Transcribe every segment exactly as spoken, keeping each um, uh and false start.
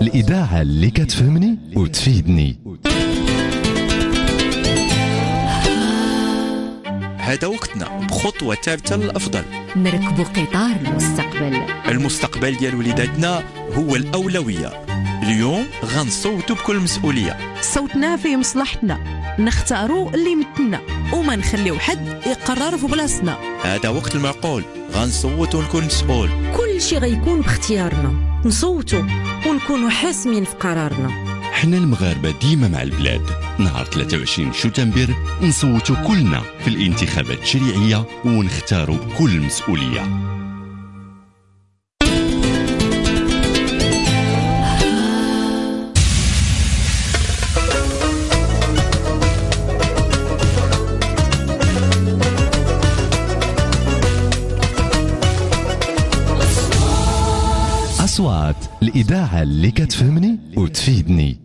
الإذاعة اللي كتفهمني وتفيدني. هذا وقتنا بخطوة ثالثة للأفضل. نركبوا قطار المستقبل. المستقبل ديال وليداتنا هو الأولوية. اليوم غنصوتوا بكل مسؤولية. صوتنا في مصلحتنا، نختاروا اللي يمثلنا وما نخليو حد يقرر في بلاصتنا. هذا وقت المعقول، غنصوت ونكون مسؤول. كل شيء غيكون باختيارنا، نصوتوا ونكونوا حاسمين في قرارنا. حنا المغاربة ديما مع البلاد. نهار ثلاثة وعشرين شتنبر نصوتوا كلنا في الانتخابات التشريعية ونختاروا بكل مسؤولية. أصوات الإذاعة اللي كتفهمني وتفيدني.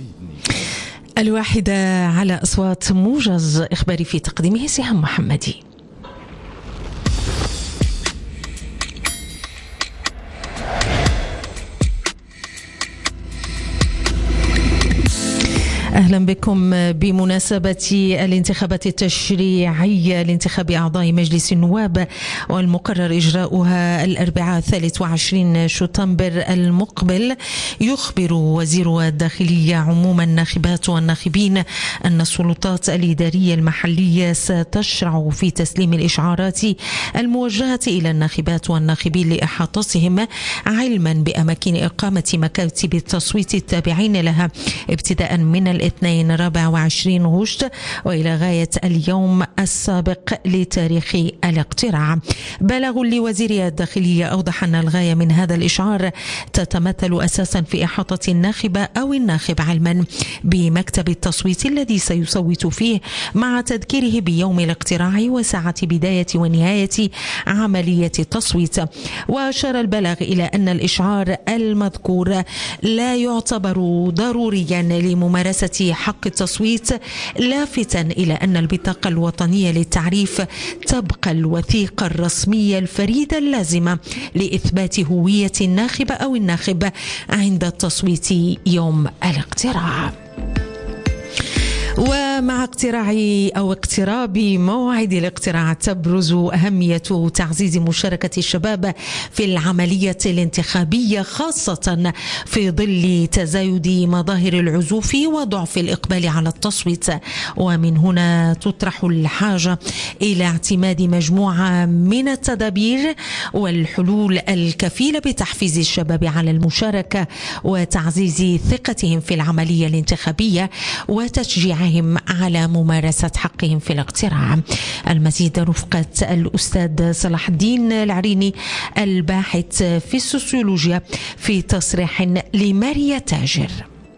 الواحدة على أصوات موجز إخباري في تقديمه سهام محمدي. أهلا بكم. بمناسبة الانتخابات التشريعية لانتخاب أعضاء مجلس النواب والمقرر إجراؤها الأربعاء الثالث وعشرين شتنبر المقبل، يخبر وزير الداخلية عموم الناخبات والناخبين أن السلطات الإدارية المحلية ستشرع في تسليم الإشعارات الموجهة إلى الناخبات والناخبين لإحاطتهم، علما بأماكن إقامة مكاتب التصويت التابعين لها ابتداء من الاثنين رابع وعشرين غشت وإلى غاية اليوم السابق لتاريخ الاقتراع. بلاغ لوزير الداخلية أوضح أن الغاية من هذا الإشعار تتمثل أساسا في إحاطة الناخبة أو الناخب علما بمكتب التصويت الذي سيصوت فيه، مع تذكيره بيوم الاقتراع وساعة بداية ونهاية عملية التصويت. وأشار البلاغ إلى أن الإشعار المذكور لا يعتبر ضروريا لممارسة حق التصويت، لافتا إلى أن البطاقة الوطنية للتعريف تبقى الوثيقة الرسمية الفريدة اللازمة لإثبات هوية الناخب أو الناخب عند التصويت يوم الاقتراع. ومع اقتراع أو اقتراب موعد الاقتراع تبرز أهمية تعزيز مشاركة الشباب في العملية الانتخابية، خاصة في ظل تزايد مظاهر العزوف وضعف الإقبال على التصويت. ومن هنا تطرح الحاجة إلى اعتماد مجموعة من التدابير والحلول الكفيلة بتحفيز الشباب على المشاركة وتعزيز ثقتهم في العملية الانتخابية وتشجيع على ممارسة حقهم في الاقتراع. المزيد رفقة الأستاذ صلاح الدين العريني الباحث في السوسيولوجيا في تصريح لماريا تاجر.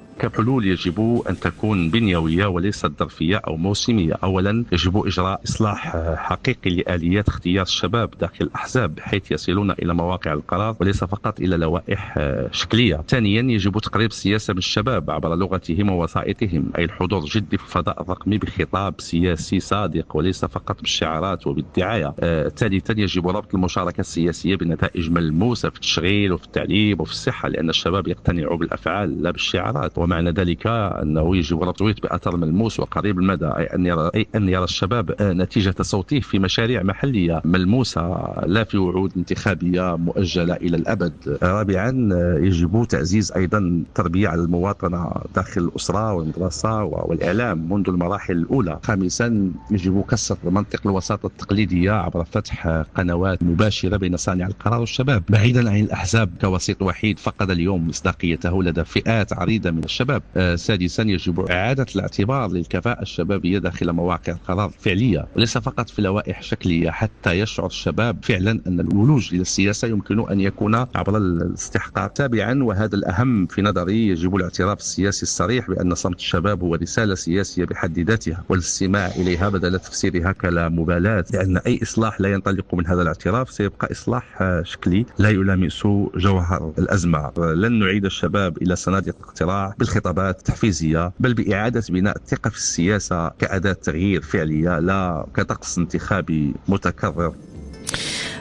كحلول يجب أن تكون بنيوية وليست ظرفية أو موسمية. أولا، يجب إجراء إصلاح حقيقي لآليات اختيار الشباب داخل الأحزاب بحيث يصلون إلى مواقع القرار وليس فقط إلى لوائح شكلية. ثانيا، يجب تقريب السياسة من الشباب عبر لغتهم ووسائطهم، أي الحضور الجدي في الفضاء الرقمي بخطاب سياسي صادق وليس فقط بالشعارات وبالدعاية. آه، ثالثا، يجب ربط المشاركة السياسية بنتائج ملموسة في التشغيل وفي التعليم وفي الصحة، لأن الشباب يقتنعوا بالأفعال لا بالشعارات. ومعنى ذلك أنه يجب ربط التصويت بأثر ملموس وقريب المدى، أي أن يرى, أي أن يرى الشباب نتيجة صوته في مشاريع محلية ملموسة لا في وعود انتخابية مؤجلة إلى الأبد. رابعا، يجب تعزيز أيضا التربية على المواطنة داخل الأسرة والمدرسة والإعلام منذ المراحل الأولى. خامسا، يجب كسر منطق الوساطة التقليدية عبر فتح قنوات مباشرة بين صانع القرار والشباب بعيدا عن الأحزاب كوسيط وحيد فقد اليوم مصداقيته لدى فئات عريضة من الشباب. آه سادسا، يجب إعادة الاعتبار للكفاءة الشبابية داخل مواقع القرار فعلية وليس فقط في لوائح شكلية، حتى يشعر الشباب فعلا أن الولوج إلى السياسة يمكن أن يكون عبر الاستحقاق. تابعا، وهذا الأهم في نظري، يجب الاعتراف السياسي الصريح بأن صمت الشباب هو رسالة سياسية بحد ذاتها والاستماع إليها بدل تفسيرها كلا مبالاة، لأن أي إصلاح لا ينطلق من هذا الاعتراف سيبقى إصلاح شكلي لا يلامس جوهر الأزمة. لن نعيد الشباب إلى صناديق الاقتراع بالخطابات التحفيزية، بل بإعادة بناء الثقة في السياسة كأداة تغيير فعلية لا كطقس انتخابي متكرر.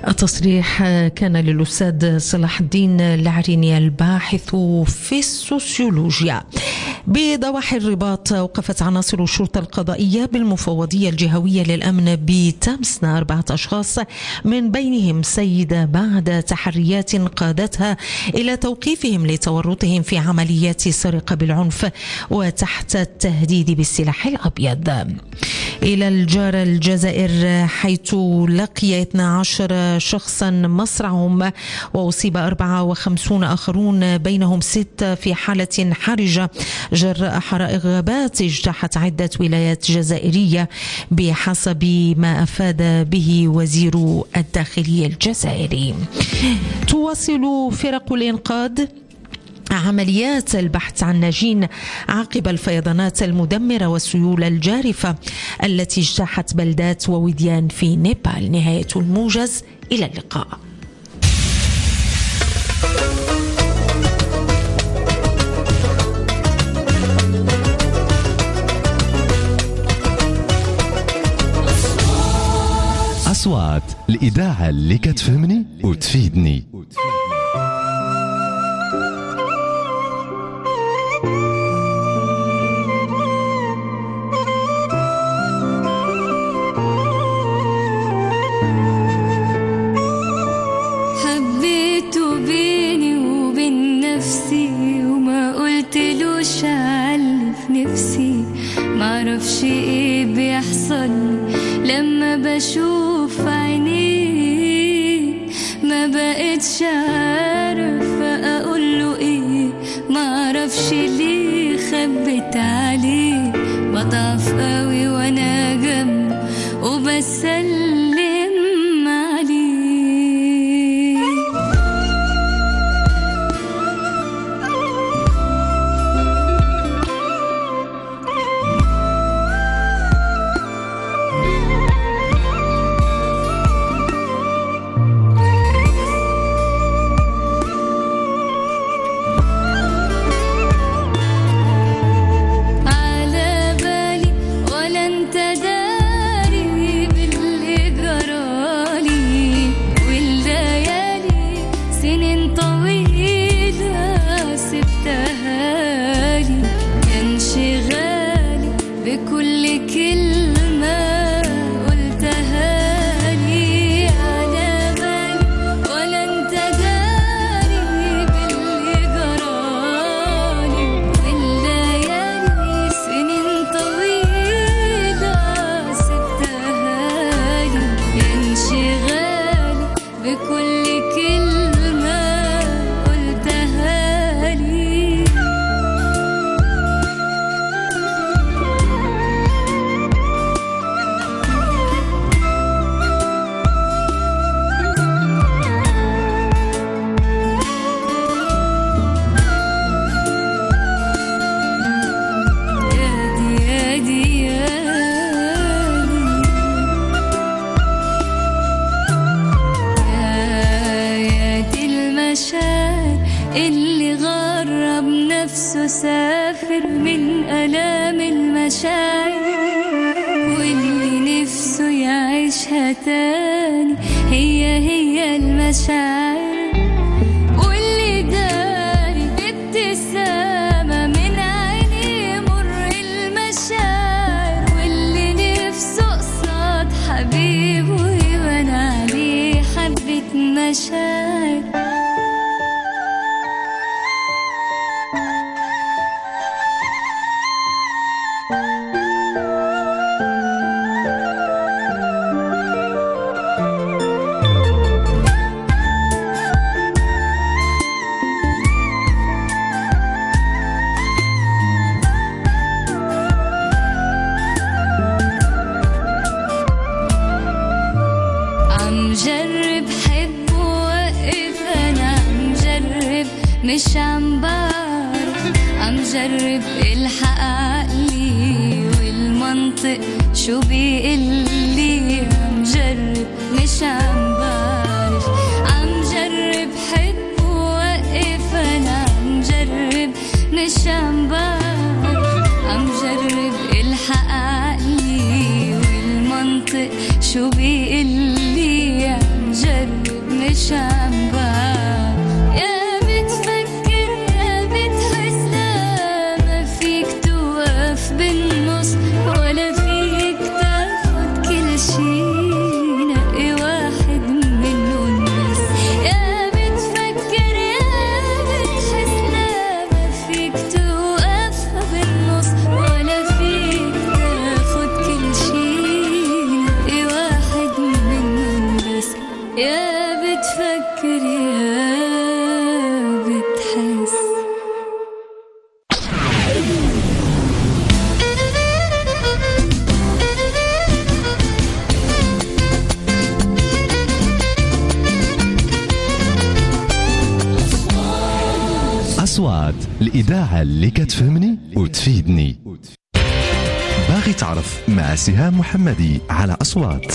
التصريح كان للأستاذ صلاح الدين العريني الباحث في السوسيولوجيا. بضواحي الرباط وقفت عناصر الشرطة القضائية بالمفوضية الجهوية للأمن بتامسنا أربعة أشخاص من بينهم سيدة بعد تحريات قادتها إلى توقيفهم لتورطهم في عمليات سرقة بالعنف وتحت التهديد بالسلاح الأبيض. إلى الجارة الجزائر حيث لقي اثني عشر شخصا مصرعهم وأصيب أربعة وخمسين آخرون بينهم ستة في حالة حرجة جراء حرائق غابات اجتاحت عدة ولايات جزائرية بحسب ما أفاد به وزير الداخلية الجزائري. تواصل فرق الإنقاذ عمليات البحث عن ناجين عقب الفيضانات المدمرة والسيول الجارفة التي اجتاحت بلدات ووديان في نيبال. نهاية الموجز، إلى اللقاء. أصوات الإذاعة اللي كتفهمني وتفيدني. حبيته بيني وبين نفسي وما قلتلوش عاللي في نفسي، معرفش ايه بيحصل لما بشوف عينيه، ما بقتش عارفة اقوله ايه، معرفش ليه خبت عليه، بضعف قوي وانا جنبه وبسلم عليه. اللي غرب نفسه سافر من ألام المشاعر، واللي نفسه يعيشها تاني هي هي المشاعر، واللي داري ابتسامة من عينيه مر المشاعر، واللي نفسه قصاد حبيبه يبان عليه حبة مشاعر. مش عم بعرف، عم جرب الحق عقلي والمنطق شو بيقلي، عم جرب مش عم بعرف، عم جرب حب ووقف، انا عم جرب مش عم بعرف، عم جرب الحق عقلي والمنطق شو بيقلي، عم جرب الإذاعة اللي كتفهمني وتفيدني. باغي تعرف مع سهام محمدي على أصوات.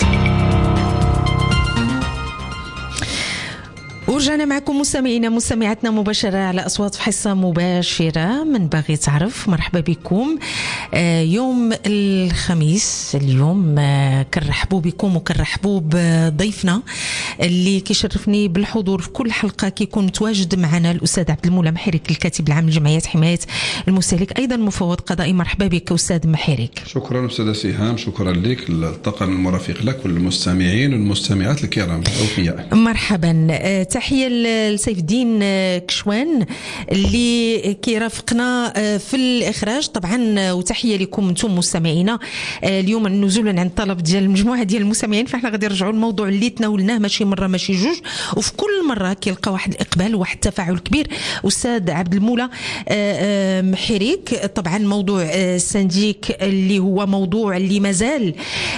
ورجعنا معكم مستمعينا مستمعاتنا مباشرة على أصوات في حصة مباشرة من باغي تعرف. مرحبا بكم. يوم الخميس اليوم كنرحبوا بكم وكنرحبوا بضيفنا اللي كيشرفني بالحضور في كل حلقة كيكون متواجد معنا الأستاذ عبد المولى محرك الكاتب العام لجمعية حماية المستهلك أيضا مفوض قضائي. مرحبا بك أستاذ محرك. شكرا أستاذ سهام، شكرا لك الطاقم المرافق لك والمستمعين والمستمعات الكرام الأوفياء. مرحبا. تحية لسيف الدين كشوان اللي كيرافقنا في الإخراج طبعا، وتحية لكم انتم مستمعينا. اليوم نزولا عن طلب ديال المجموعة ديال المستمعين فاحنا غادي نرجعوا للموضوع اللي تناولناه ماشي مرة ماشي جوج، وفي كل مرة كيلقى واحد الإقبال وواحد التفاعل كبير. أستاذ عبد المولى محرك، طبعا موضوع السنديك اللي هو موضوع اللي مازال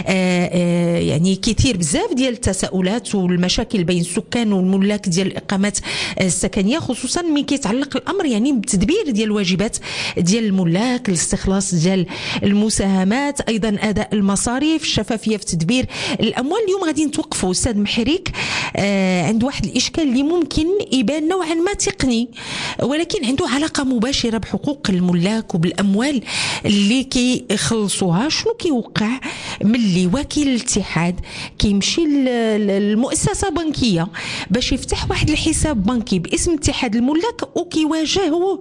يعني كثير بزاف ديال التساؤلات والمشاكل بين السكان والملاك ديال الاقامات السكنيه، خصوصا ملي كيتعلق الامر يعني بالتدبير ديال الواجبات ديال الملاك، الاستخلاص ديال المساهمات، ايضا اداء المصاريف، الشفافيه في تدبير الاموال. اليوم غادي نتوقفوا استاذ محرك آه عند واحد الاشكال اللي ممكن يبان نوعا ما تقني ولكن عنده علاقه مباشره بحقوق الملاك وبالاموال اللي كيخلصوها. شنو كيوقع ملي وكيل الاتحاد كيمشي للمؤسسه بنكيه باش يفتح واحد الحساب بنكي باسم اتحاد الملاك وكيواجهه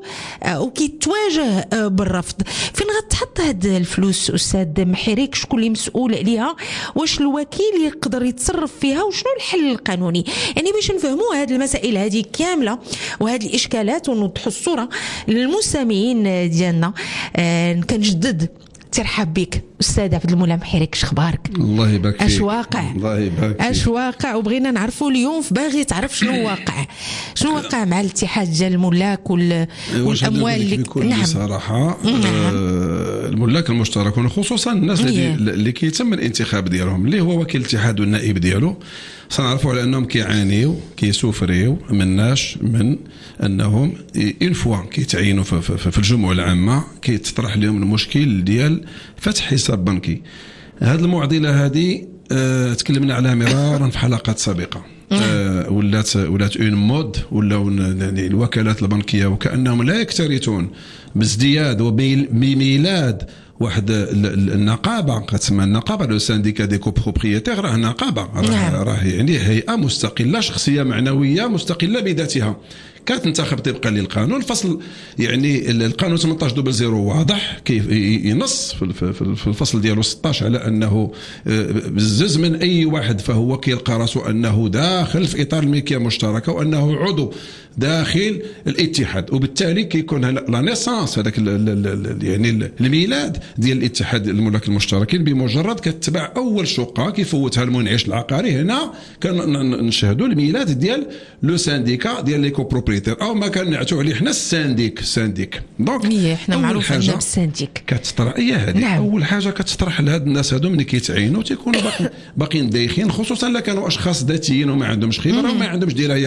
وكيتواجه بالرفض؟ فين غتحط هاد الفلوس استاذ محرك؟ شكون اللي مسؤول عليها؟ واش الوكيل يقدر يتصرف فيها؟ وشنو الحل القانوني؟ يعني باش نفهموا هاد المسائل هذه كامله وهاد الاشكالات ونوضحوا الصوره للمستمعين ديالنا. آه كنجدد ترحب بك استاذ عبد المولى محرك. شخبارك؟ الله يبارك فيك. اش واقع؟ الله يبارك فيك. اش واقع؟ وبغينا نعرفوا اليوم في باغي تعرف شنو واقع، شنو واقع مع الاتحاد ديال الملاك وال... والاموال اللي بكل نعم. بصراحه نعم. آه الملاك المشتركون خصوصا الناس اللي, اللي كيتم الانتخاب ديالهم اللي هو وكيل الاتحاد والنائب ديالو، سنعرفوا على انهم كيعانيوا كيسوفريو مناش من انهم اون فوا كيتعينوا في, في, في الجمعيه العامه كيتطرح لهم المشكل ديال فتح حساب بنكي. هذه المعضله هذه أه تكلمنا عليها مرارا في حلقات سابقه. أه ولات ولات اون مود ولاو الوكالات البنكيه وكانهم لا يكترثون بازدياد وبميلاد واحد النقابه كتسمى النقابه لو سانديكا دي كوبروبريتير. راه نقابه راه راه يعني هيئه مستقله شخصيه معنويه مستقله بذاتها كتنتخب طبقا للقانون. الفصل يعني القانون ثمانية عشر صفر صفر واضح كيف ينص في الفصل ديالو ستة عشر على انه بزز من اي واحد فهو كيلقى راسو انه داخل في اطار الملكيه المشتركه وانه عضو داخل الاتحاد، وبالتالي كيكون لا نيسانس هذاك يعني الميلاد ديال الاتحاد الملاك المشتركين بمجرد كتبع اول شقه كيفوتها المنعش العقاري. هنا كنشهدوا الميلاد ديال لو سانديكا ديال لي كوبروبريتير او ما كنعتوا عليه حنا السانديك السانديك. دونك حنا معروف عندنا بالسانديك كتطرح هي هذه نعم. اول حاجه كتطرح لهاد الناس هادو ملي كيتعينوا تيكونوا باقي باقيين دايخين، خصوصا الا كانوا اشخاص ذاتيين وما عندهمش خبره وما عندهمش درايه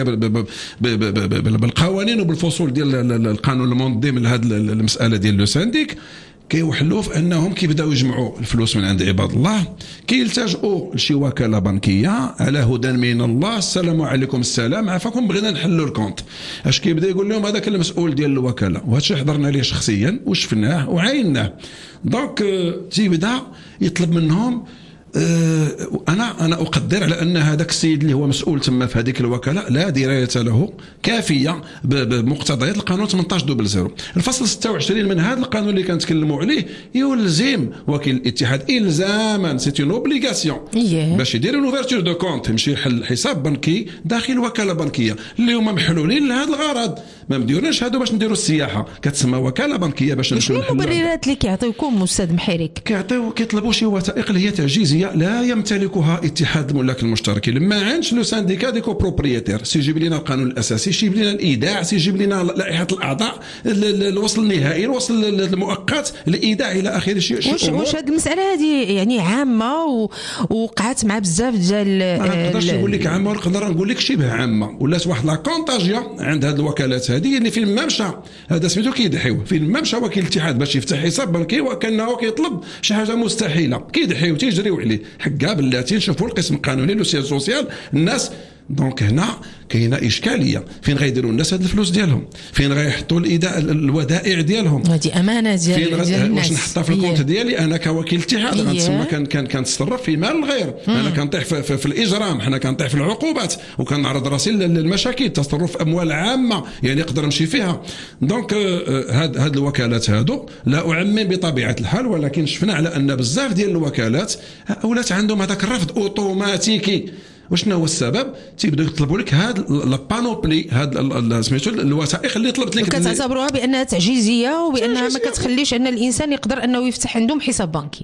بالقوانين وبالفصول ديال القانون المنظم لهذه المساله ديال لو سانديك. كيوحلوا في انهم كيبداو يجمعوا الفلوس من عند عباد الله، كيلتجؤوا لشي وكاله بنكيه على هدى من الله. السلام عليكم السلام عافاكم بغينا نحلوا الكونت. اش كيبدا يقول لهم هذاك المسؤول ديال الوكاله، وهذا الشيء حضرنا ليه شخصيا وشفناه وعايناه. دونك تيبدا يطلب منهم انا انا اقدر على ان هذاك السيد اللي هو مسؤول تما في هذيك الوكاله لا درايه له كافيه بمقتضيات القانون ثمانية عشر صفر صفر. الفصل ستة وعشرين من هذا القانون اللي كنتكلموا عليه يلزم وكيل الاتحاد الزاما سيتي اون اوبليغاسيون باش يدير الاوفرتور دو كونت، يمشي يحل حساب بنكي داخل وكاله بنكيه اللي هما محلولين لهذا الغرض. ما مديروناش هادو باش نديروا السياحه، كتسمى وكاله بنكيه باش نمشيو. شنو المبررات اللي كيعطيوكم استاذ محرك؟ كيعطيو كيطلبوا شي وثائق اللي هي تعجيزيه لا يمتلكها اتحاد الملاك المشتركين. لما عندش لو سانديكا دي كوبروبريتير سيجيب لنا القانون الاساسي، سيجيب لنا الايداع، سيجيب لنا لائحه الاعضاء، الوصل النهائي، الوصل المؤقت، الايداع الى اخره. شيء واش واش هذه المساله هذه يعني عامه ووقعت مع بزاف ديال ما نقدرش نقول لك عامه، نقدر نقول لك شبه عامه، ولات واحد لا كونطاجيا عند هذه الوكالات هذه اللي فين ما مشى هذا سميتو كيدحيو، فين ما مشى وكيل الاتحاد باش يفتح حساب بنكي وكانه كيطلب شي حاجه مستحيله، كيدحيو تيجريو عليه حكا بلاتي نشوفوا القسم القانوني لو سياج سوسيال الناس. دونك هنا كاينه اشكاليه، فين غيديروا الناس هاد الفلوس ديالهم، فين غيحطوا الايداع الودائع ديالهم، هذه امانه ديال فين غ... الناس. واش نحطها في الكونت ديالي انا كوكيل اتحاد غنتسمى كان كان كنتصرف في مال الغير، انا كنطيح في, في, في الاجرام، حنا كنطيح في العقوبات وكنعرض راسي للمشاكل، تصرف اموال عامه يعني نقدر نمشي فيها. دونك هاد هاد الوكالات هادو لا اعمم بطبيعه الحال، ولكن شفنا على ان بزاف ديال الوكالات ولات عندهم هذاك الرفض اوتوماتيكي. وشنو هو السبب؟ تيبداو يطلبوا لك هاد البانوبلي، هاد سميتو الوثائق اللي طلبت لك، كتعتبروها بانها تعجيزيه وبانها ما كتخليش ان الانسان يقدر انه يفتح عندهم حساب بنكي.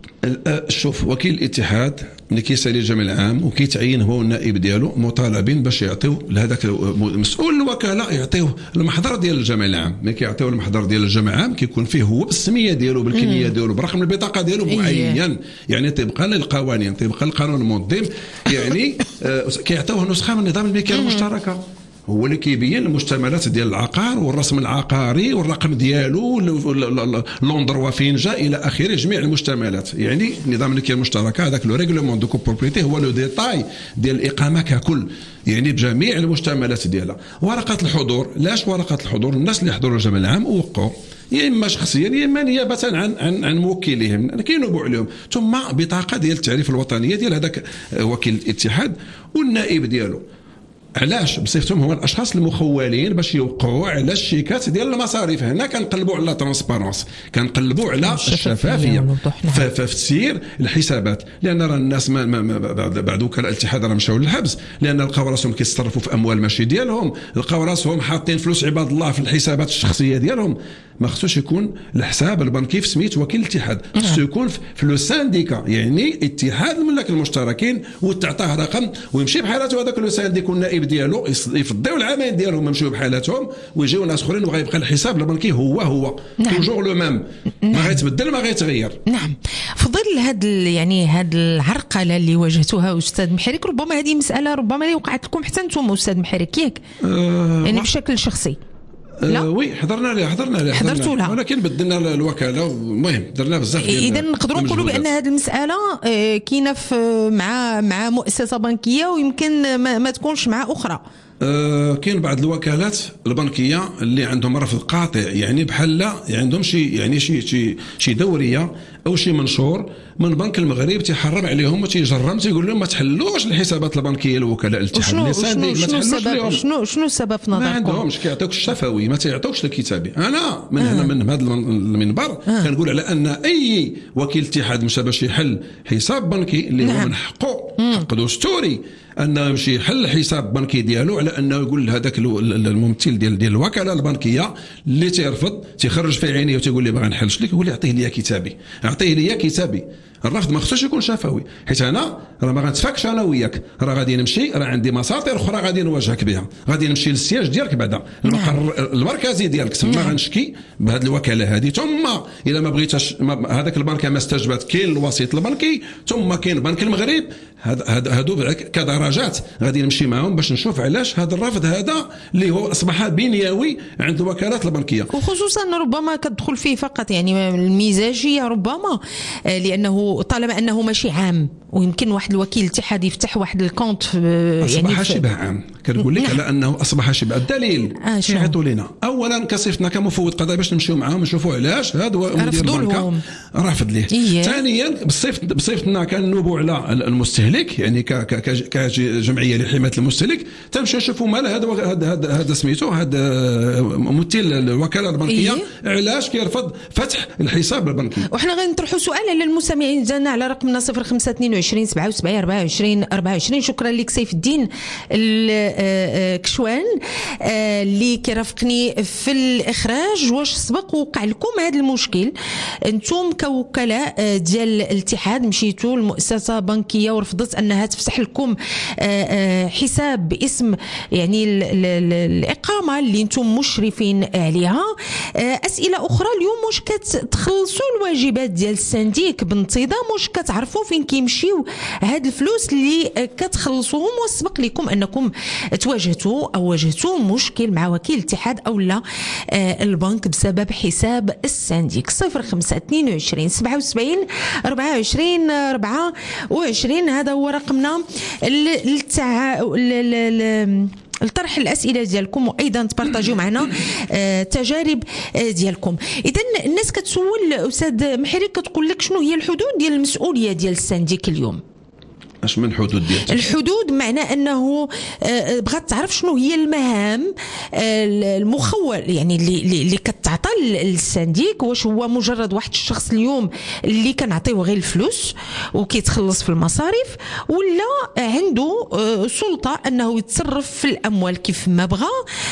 شوف وكيل الاتحاد ملي كيسالي الجمع العام وكيتعين هو النائب ديالو مطالبين باش يعطيو لهذاك مسؤول الوكاله يعطيوه المحضر ديال الجمع العام. ملي كيعطيو المحضر ديال الجمع العام كيكون فيه هو بالسميه ديالو بالكميه ديالو برقم البطاقه ديالو معين، يعني طبقا للقوانين طبقا للقانون المنظم، يعني كيعطيوه نسخه من نظام الملكيه المشتركه، هو اللي كيبين المشتملات ديال العقار والرسم العقاري والرقم ديالو لوندروا فين جا الى اخره، جميع المشتملات. يعني نظام الملكيه المشتركه هذاك لو ريغلومون دو كوبروبريتي هو لو ديتاي ديال الاقامه ككل، يعني بجميع المشتملات ديالها. ورقه الحضور، لاش ورقه الحضور؟ الناس اللي حضروا الجمع العام وقعوا يا اما شخصيا يا اما نيابه عن عن عن موكليهم كينوبوا عليهم، ثم بطاقه ديال التعريف الوطنيه ديال هذاك وكيل الاتحاد والنائب ديالو. علاش؟ بصفتهم هما الاشخاص المخولين باش يوقعوا على الشيكات ديال المصاريف. هنا كنقلبوا على ترانسبارونس، كنقلبوا على الشفافيه في تسيير الحسابات، لان راه الناس ما ما بعد وكلاء الاتحاد راه مشاو للحبس لان لقاو راسهم كيتصرفوا في اموال ماشي ديالهم، لقاو راسهم حاطين فلوس عباد الله في الحسابات الشخصيه ديالهم. ما خصوش يكون الحساب البنكي في سميت وكيل الاتحاد، خصو يكون في لو سانديكا، يعني اتحاد الملاك المشتركين، وتعطاه رقم ويمشي بحالته هذاك لو سانديك والنائب ديالو يفضيو العامين ديالهم يمشيو بحالاتهم ويجيو ناس اخرين وغيبقى الحساب البنكي هو هو توجور لو ميم، ما غيتبدل ما غيتغير. نعم. في ظل هاد يعني هاد العرقله اللي واجهتوها استاذ محرك، ربما هذه مساله ربما اللي وقعت لكم حتى انتم استاذ محرك ياك أه يعني بشكل شخصي. لا أه وي حضرنا لها حضرنا لها حضرتوا لها، ولكن بدلنا الوكاله، المهم درنا بزاف ديال. اذا نقدروا نقولوا بان هذه المساله كاينه مع مع مؤسسه بنكيه ويمكن ما, ما تكونش مع اخرى. أه كاين بعض الوكالات البنكيه اللي عندهم رفض قاطع، يعني بحال لا عندهم شي يعني شي شي شي دوريه او شي منشور من بنك المغرب تيحرم عليهم وتيجرم تيقول لهم ما تحلوش الحسابات البنكيه الوكلاء الاتحاد اللي شنو السبب؟ شنو شنو السبب في نظركم؟ ما عندهمش، كيعطيوك الشفوي ما تيعطيوش الكتابي. انا من هنا آه. من هذا المنبر آه. كنقول على ان اي وكيل اتحاد مشى باش يحل حساب بنكي اللي نعم. هو من حقه حق دستوري انه يمشي يحل حساب بنكي ديالو، على انه يقول هذاك الممثل ديال ديال الوكاله البنكيه اللي تيرفض تيخرج في عينيه وتيقول لي باغي نحلش لك، يقول لي اعطيه لي كتابي، اعطيه لي كتابي. الرفض ما خصوش يكون شفوي، حيت انا راه ما غنتفاكش انا وياك، راه غادي نمشي، راه عندي مساطر اخرى غادي نواجهك بها، غادي نمشي للسياج ديالك بعدا المقر المركزي ديالك، تما غنشكي بهذه الوكاله هذه، ثم الا ما بغيتش هذاك البنك ما استجابت كاين الوسيط البنكي، ثم كاين بنك المغرب، هادو كدرجات غادي نمشي معهم باش نشوف علاش هذا الرفض هذا اللي هو اصبح بنيوي عند الوكالات البنكيه، وخصوصا ربما كتدخل فيه فقط يعني المزاجيه ربما، لانه طالما انه ماشي عام ويمكن واحد الوكيل الاتحاد يفتح واحد الكونت يعني اصبح شبه عام. كنقول لك على انه اصبح شبه. الدليل كيعطوا لنا اولا كصفتنا كمفوض قضائي باش نمشيو معاهم نشوفوا علاش هذا مدير البنكه رافض ليه. إيه. ثانيا بصفت بصفتنا كنوبوا على المستهلك، يعني كجمعيه لحمايه المستهلك، تمشي نشوفوا مال هذا هذا هذا سميتو هذا ممثل الوكاله البنكيه. إيه. علاش كيرفض فتح الحساب البنكي؟ وحنا غنطرحوا سؤال على المستمعين ديالنا على رقمنا صفر خمسة اثنين وعشرين سبعة وسبعين أربعة وعشرين أربعة وعشرين. شكرا لك سيف الدين كشوان اللي كيرافقني في الاخراج. واش سبق وقع لكم هذا المشكل انتم كوكلاء ديال الاتحاد، مشيتوا لمؤسسه بنكيه ورفضت انها تفتح لكم حساب باسم يعني الاقامه اللي انتم مشرفين عليها؟ اسئله اخرى اليوم، واش كتخلصوا الواجبات ديال السنديك بانتظام بعدا واش كتعرفوا فين كيمشيو هاد الفلوس اللي كتخلصوهم؟ وسبق لكم انكم تواجهتوا او واجهتوا مشكل مع وكيل الاتحاد او لا البنك بسبب حساب السنديك؟ صفر خمسة اثنين وعشرين سبعة وسبعين أربعة وعشرين أربعة وعشرين هذا هو رقمنا للتع... الطرح الاسئله ديالكم، وايضا تبارطاجيو معنا آه تجارب آه ديالكم. اذا الناس كتسول استاذ محري كتقول لك شنو هي الحدود ديال المسؤوليه ديال السنديك اليوم؟ اش من حدود ديال الحدود؟ معناه انه بغات تعرف شنو هي المهام المخول يعني اللي اللي كتعطى للسنديك. واش هو مجرد واحد الشخص اليوم اللي كنعطيوه غير الفلوس وكيتخلص في المصاريف، ولا عنده سلطه انه يتصرف في الاموال كيف ما بغى؟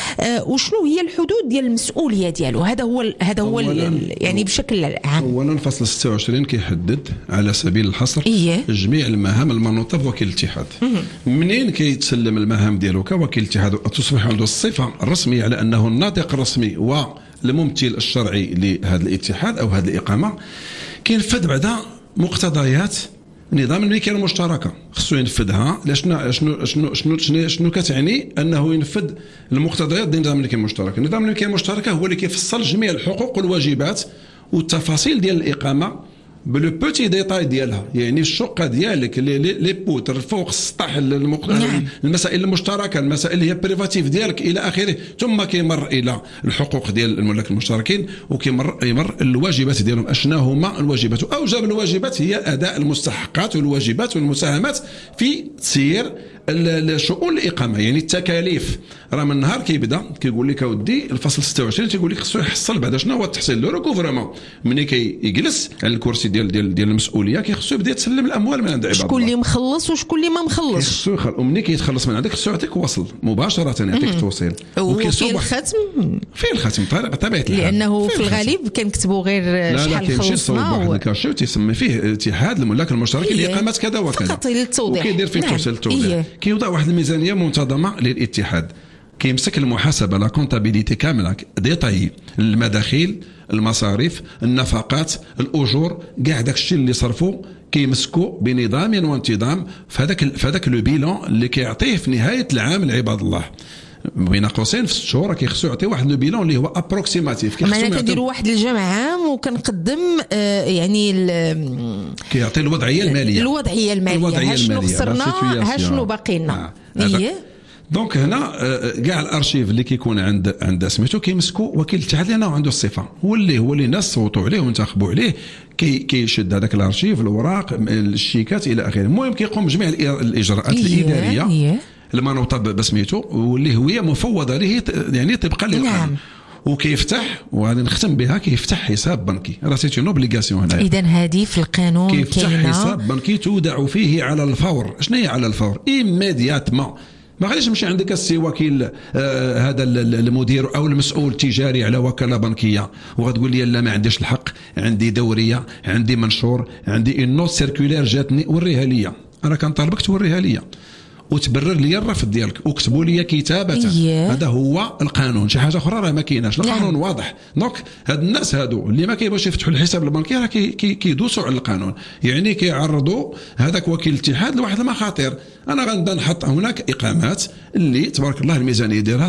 وشنو هي الحدود ديال المسؤوليه ديالو؟ هذا هو هذا هو يعني بشكل عام. اولا فصل ستة وعشرين كيحدد على سبيل الحصر إيه؟ جميع المهام المنوطه بوكيل الاتحاد. منين كيتسلم المهام ديالو كوكيل الاتحاد تصبح عنده الصفه الرسميه على انه الناطق الرسمي والممثل الشرعي لهذا الاتحاد او هذه الاقامه، كينفذ بعدا مقتضيات نظام الملكيه المشتركه، خصو ينفذها. شنو شنو شنو شنو شنو كتعني انه ينفذ المقتضيات ديال نظام الملكيه المشتركه؟ النظام الملكيه المشتركه هو اللي كيفصل جميع الحقوق والواجبات والتفاصيل ديال الاقامه بلو بوتي ديتاي ديالها، يعني الشقه ديالك لي بوتر الفوق السطح نعم. المسائل المشتركه، المسائل اللي هي بريفاتيف ديالك الى اخره، ثم كيمر الى الحقوق ديال الملاك المشتركين وكيمر يمر الواجبات ديالهم. اشنا هما الواجبات؟ اوجب الواجبات هي اداء المستحقات والواجبات والمساهمات في تسيير الشؤون الاقامه، يعني التكاليف. راه من النهار كيبدا كيقول لك اودي الفصل ستة وعشرين تيقول لك خصو يحصل بعدا شنو هو التحصيل. لو ريكوفرمون ملي كيجلس على الكرسي ديال ديال ديال المسؤوليه كيخصو يبدا يتسلم الاموال من عند عباد الله. شكون اللي مخلص وشكون اللي ما مخلصش؟ خصو يخلص، ومني كيتخلص من عندك خصو يعطيك وصل مباشره، يعطيك توصيل. وفي الختم فين الختم طبيعه الحال، لانه في الغالب كنكتبوا غير شحال خلصنا واحد الكاشي وتسمي فيه اتحاد الملاك المشتركين إيه؟ لاقامه كذا وكذا فقط للتوضيح، وكيدير فيه نعم. توصيل التوضيح. إيه؟ كيوضع واحد الميزانيه منتظمه للاتحاد، كيمسك المحاسبه لا كونتابيليتي كامله ديتاي، المداخيل المصاريف النفقات الاجور كاع داك الشيء اللي صرفوا كيمسكوا بنظام وانتظام في هذاك في هذاك لو بيلون اللي كيعطيه في نهايه العام لعباد الله. بين قوسين في ست شهور كيخصو يعطي واحد لو بيلون اللي هو ابروكسيماتيف. انا كنديروا واحد الجمع عام وكنقدم آه يعني كيعطي الوضعيه الماليه الوضعيه الماليه الوضعيه ها شنو خسرنا ها شنو باقي لنا. ايه دونك هنا كاع الارشيف اللي كيكون عند عند سميتو كيمسكوا وكيل الاتحاد لانه عنده الصفه، هو اللي هو اللي الناس صوتوا عليه وانتخبوا عليه، كي كيشد هذاك الارشيف الاوراق الشيكات الى اخره. المهم كيقوم بجميع الاجراءات إيه الاداريه إيه المنوطه بسميتو واللي هي مفوضه له يعني طبقا للقانون. نعم. وكيفتح وغادي نختم بها كيفتح حساب بنكي، راه سيت اون اوبليغاسيون هنايا. اذا هذه في القانون كيفتح حساب بنكي تودع فيه على الفور. شنو هي على الفور؟ ايميدياتمون. ما غاديش يمشي عندك السي وكيل آه هذا المدير او المسؤول التجاري على وكاله بنكيه وغتقول لي لا ما عنديش الحق، عندي دوريه، عندي منشور، عندي نوت سيركولير جاتني، وريها لي. انا كنطالبك توريها لي وتبرر لي الرفض ديالك وكتبوا لي كتابه. إيه؟ هذا هو القانون. شي حاجه اخرى راه ما كايناش، القانون نعم. واضح. دونك هاد الناس هادو اللي ما كيبغيوش يفتحوا الحساب البنكي راه كيدوسوا على القانون، يعني كيعرضوا هذاك وكيل الاتحاد لواحد المخاطر. انا غنبدا نحط هناك اقامات اللي تبارك الله الميزانيه ديالها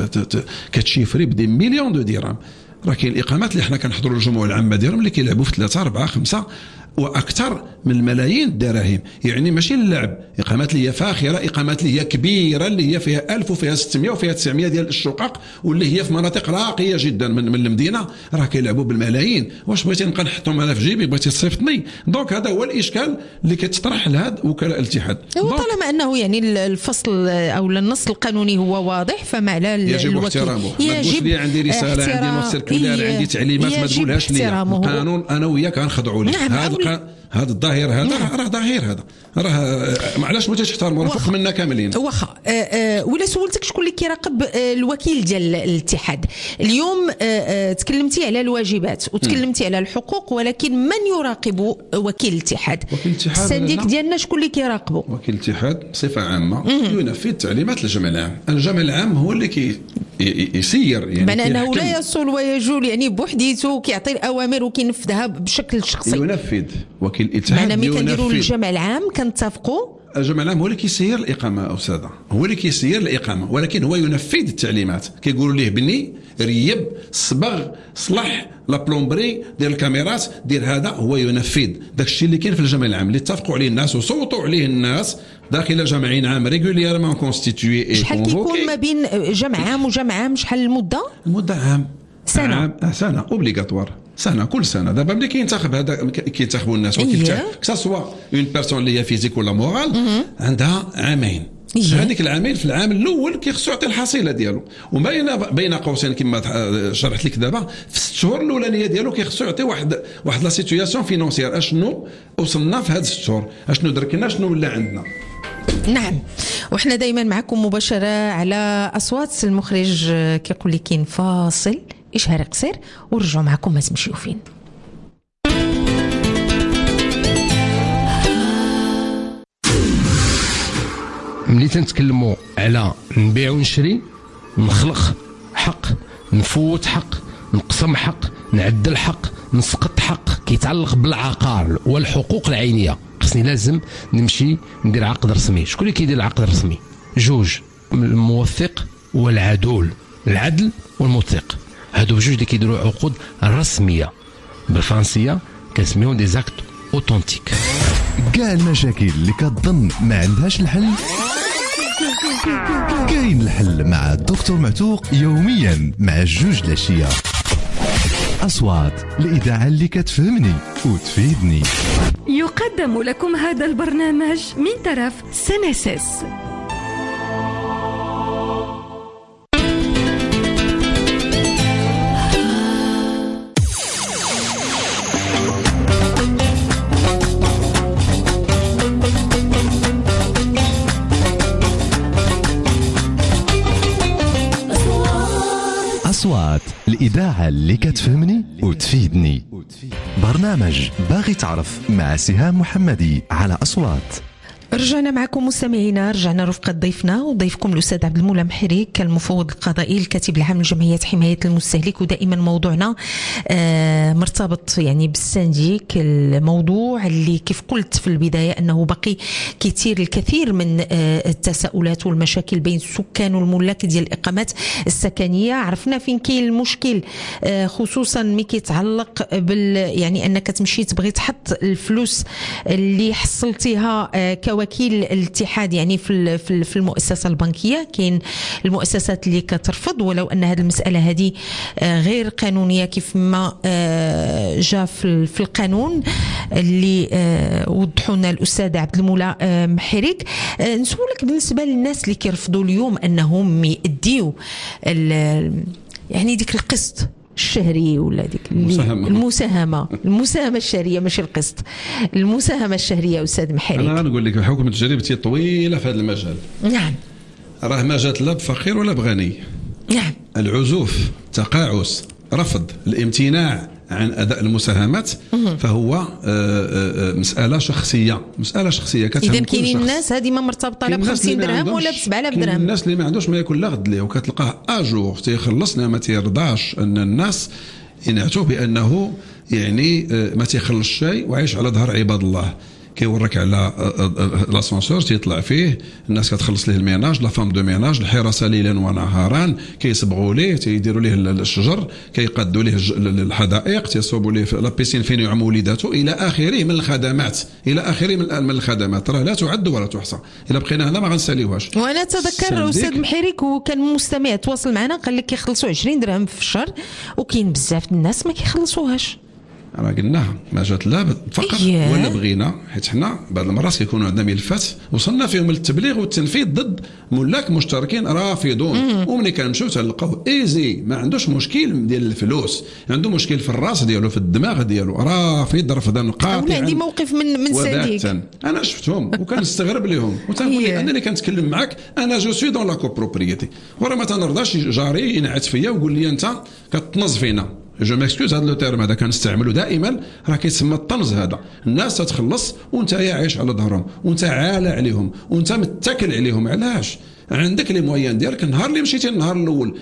كتشيفري بدي مليون دو درهم. راه كاين الاقامات اللي حنا كنحضروا الجموع العامه ديالهم اللي كيلعبوا في ثلاثة أربعة خمسة واكثر من الملايين الدراهم، يعني ماشي اللعب. اقامات اللي هي فاخره، اقامات اللي هي كبيره اللي هي فيها ألف وفيها ستمائة وفيها تسعمائة ديال الشقق واللي هي في مناطق راقيه جدا من, من المدينه، راه كيلعبوا بالملايين. واش بغيتي نبقى نحطهم انا في جيبي؟ بغيتي تصيفطني؟ دونك هذا هو الاشكال اللي كتطرح لهذا وكلاء الاتحاد. وطالما انه يعني الفصل او النص القانوني هو واضح فما على يجب احترامه. ما تقولش لي عندي رساله، عندي نص سيركولير، إيه عندي تعليمات، ما تقولهاش لي. القانون انا وياك غنخضعوا ليه. نعم. هذا هذا الظاهر هذا نعم. راه ظاهر هذا راه معلاش ما تحترموا راه فوق منا كاملين. واخا أه أه ولا سولتك شكون اللي كيراقب أه الوكيل ديال الاتحاد اليوم؟ أه أه تكلمتي على الواجبات وتكلمتي م. على الحقوق، ولكن من يراقب وكيل الاتحاد؟ وكيل الاتحاد السنديك ديالنا شكون اللي كيراقبه؟ وكيل الاتحاد بصفه عامه م. ينفذ تعليمات الجمع العام. الجمع العام هو اللي كي يسير يعني بان انه لا يصل ويجول يعني بوحديته كيعطي الاوامر وكينفذها بشكل شخصي. ينفذ وكيل الاتحاد. معنا ملي كنديروا الجمع العام كنتفقوا الجمع العام هو اللي كيسير الاقامه استاذه، هو اللي كيسير الاقامه، ولكن هو ينفذ التعليمات. كيقولوا ليه بني ريب صبغ صلح لا بلومبري دير الكاميرات دير هذا، هو ينفذ داك الشيء اللي كاين في الجمع العام اللي اتفقوا عليه الناس وصوتوا عليه الناس داخل جمع عام ريغوليرمون كونستيتوي. شحال كيكون ما بين جمع عام وجمع عام؟ شحال المده؟ المده عام سنه عام سنه اوبليغاتوار سنه كل سنه. دابا ملي كينتخب هذا كينتخبوا الناس وكيفتح كسوا اون بيرسون اللي هي فيزيك ولا مورال عندها عامين. هذيك العامين في العام الاول كيخصو يعطي الحصيله ديالو، وبين بين قوسين كما شرحت لك دابا في الست شهور الاولانيه ديالو كيخصو يعطي واحد واحد لا سيتوياسيون فينونسيير، اشنو وصلنا في هاد الست شهور، اشنو دركنا، شنو ولا عندنا. نعم، وحنا دائما معكم مباشره على اصوات. المخرج كيقول لي كاين فاصل اشهار قصير ونرجعوا معكم ما تمشيو فين. ملي تنتكلموا على نبيع ونشري، نخلق حق، نفوت حق، نقسم حق، نعدل حق، نسقط حق كيتعلق بالعقار والحقوق العينيه، خصني لازم نمشي ندير عقد رسمي. شكون اللي كيدير العقد الرسمي؟ جوج، الموثق والعدول، العدل والموثق، هادو بجوج اللي كيديروا عقود رسميه بالفرنسيه كنسميهم دي زاكت اوتونتيك. كاع المشاكل اللي كتظن ما عندهاش الحل كاين الحل مع الدكتور معتوق يوميا مع الجوج العشيه. أصوات الإذاعة اللي كتفهمني وتفيدني. يقدم لكم هذا البرنامج من طرف سنسس. أصوات الإذاعة اللي كتفهمني وتفيدني. برنامج باغي تعرف مع سهام محمدي على أصوات. رجعنا معكم مستمعينا، رجعنا رفقة ضيفنا وضيفكم الأستاذ عبد المولى محريك المفوض القضائي الكاتب العام لجمعية حماية المستهلك. ودائما موضوعنا آه مرتبط يعني بالسنديك، الموضوع اللي كيف قلت في البداية أنه بقي كثير الكثير من آه التساؤلات والمشاكل بين السكان والملاك ديال الإقامات السكنية. عرفنا فين كاين المشكل آه خصوصا ملي كيتعلق بال يعني أنك تمشي تبغي تحط الفلوس اللي حصلتيها آه وكيل الاتحاد يعني في في المؤسسه البنكيه. كاين المؤسسات اللي كترفض، ولو ان هذه المساله هذه غير قانونيه كيف ما جاء في القانون اللي وضحوا لنا الاستاذ عبد المولى محريك. نسولك بالنسبه للناس اللي كيرفضوا اليوم انهم يديو يعني ديك القسط الشهري ولا ديك المساهمة المساهمة المساهمة الشهرية، ماشي القسط، المساهمة الشهرية. أستاذ محريك، أنا غنقول لك بحكم تجربتي طويلة في هذا المجال. نعم. راه ما جات لا بفقير ولا بغني. نعم. العزوف، تقاعس، رفض، الامتناع عن أداء المساهمات فهو مسألة شخصية، مسألة شخصية كتهم. إذا كاينين الناس هذه ما مرتبطة لا ب خمسين درهم ولا ب سبعة آلاف درهم. الناس اللي ما عندوش ما ياكل لا غد ليه وكتلقاه اجور تيخلصنا ما تيرضاش ان الناس ينعتوه بأنه يعني ما تيخلص شيء وعايش على ظهر عباد الله. كيورك على لاسانسور تيطلع فيه الناس كتخلص ليه الميناج، لا فام دو ميناج، الحراسه ليلا ونهارا كيصبغوا ليه، تيديروا ليه الشجر، كيقادوا ليه الحدائق، تيصوبوا ليه لا بيسين فين يعم وليداته الى اخره من الخدمات، الى اخره من الخدمات. راه لا تعد ولا تحصى، الا بقينا هنا ما غنساليوهاش. وانا تذكر استاذ محريك وكان مستمع تواصل معنا قال لك كيخلصوا عشرين درهم في الشهر، وكاين بزاف الناس ما كيخلصوهاش. راه قلناها ما جات لا فقط إيه؟ ولا بغينا، حيت حنا بعض المرات كيكونوا عندنا ملفات وصلنا فيهم التبليغ والتنفيذ ضد ملاك مشتركين رافضون، وملي كنمشيو تلقاو ايزي ما عندوش مشكل ديال الفلوس، عنده مشكل في الراس ديالو، في الدماغ ديالو، رافض رفضا قاطعا. انا عندي موقف من من سنديك انا شفتهم وكنستغرب لهم وتنقول لي انا اللي كنتكلم معك انا جو سوي دون لا كوبروبريتي، وراه ما تنرضاش جاري ينعت فيا ويقول لي انت كتنظ فينا. جو ماكسكوز هذا لو تيرم هذا كنستعملو دائما، راه كيتسمى الطنز. هذا الناس تتخلص وانت عايش على ظهرهم وانت عالة عليهم وانت متكل عليهم. علاش؟ عندك لي موين ديالك. النهار اللي مشيتي النهار الاول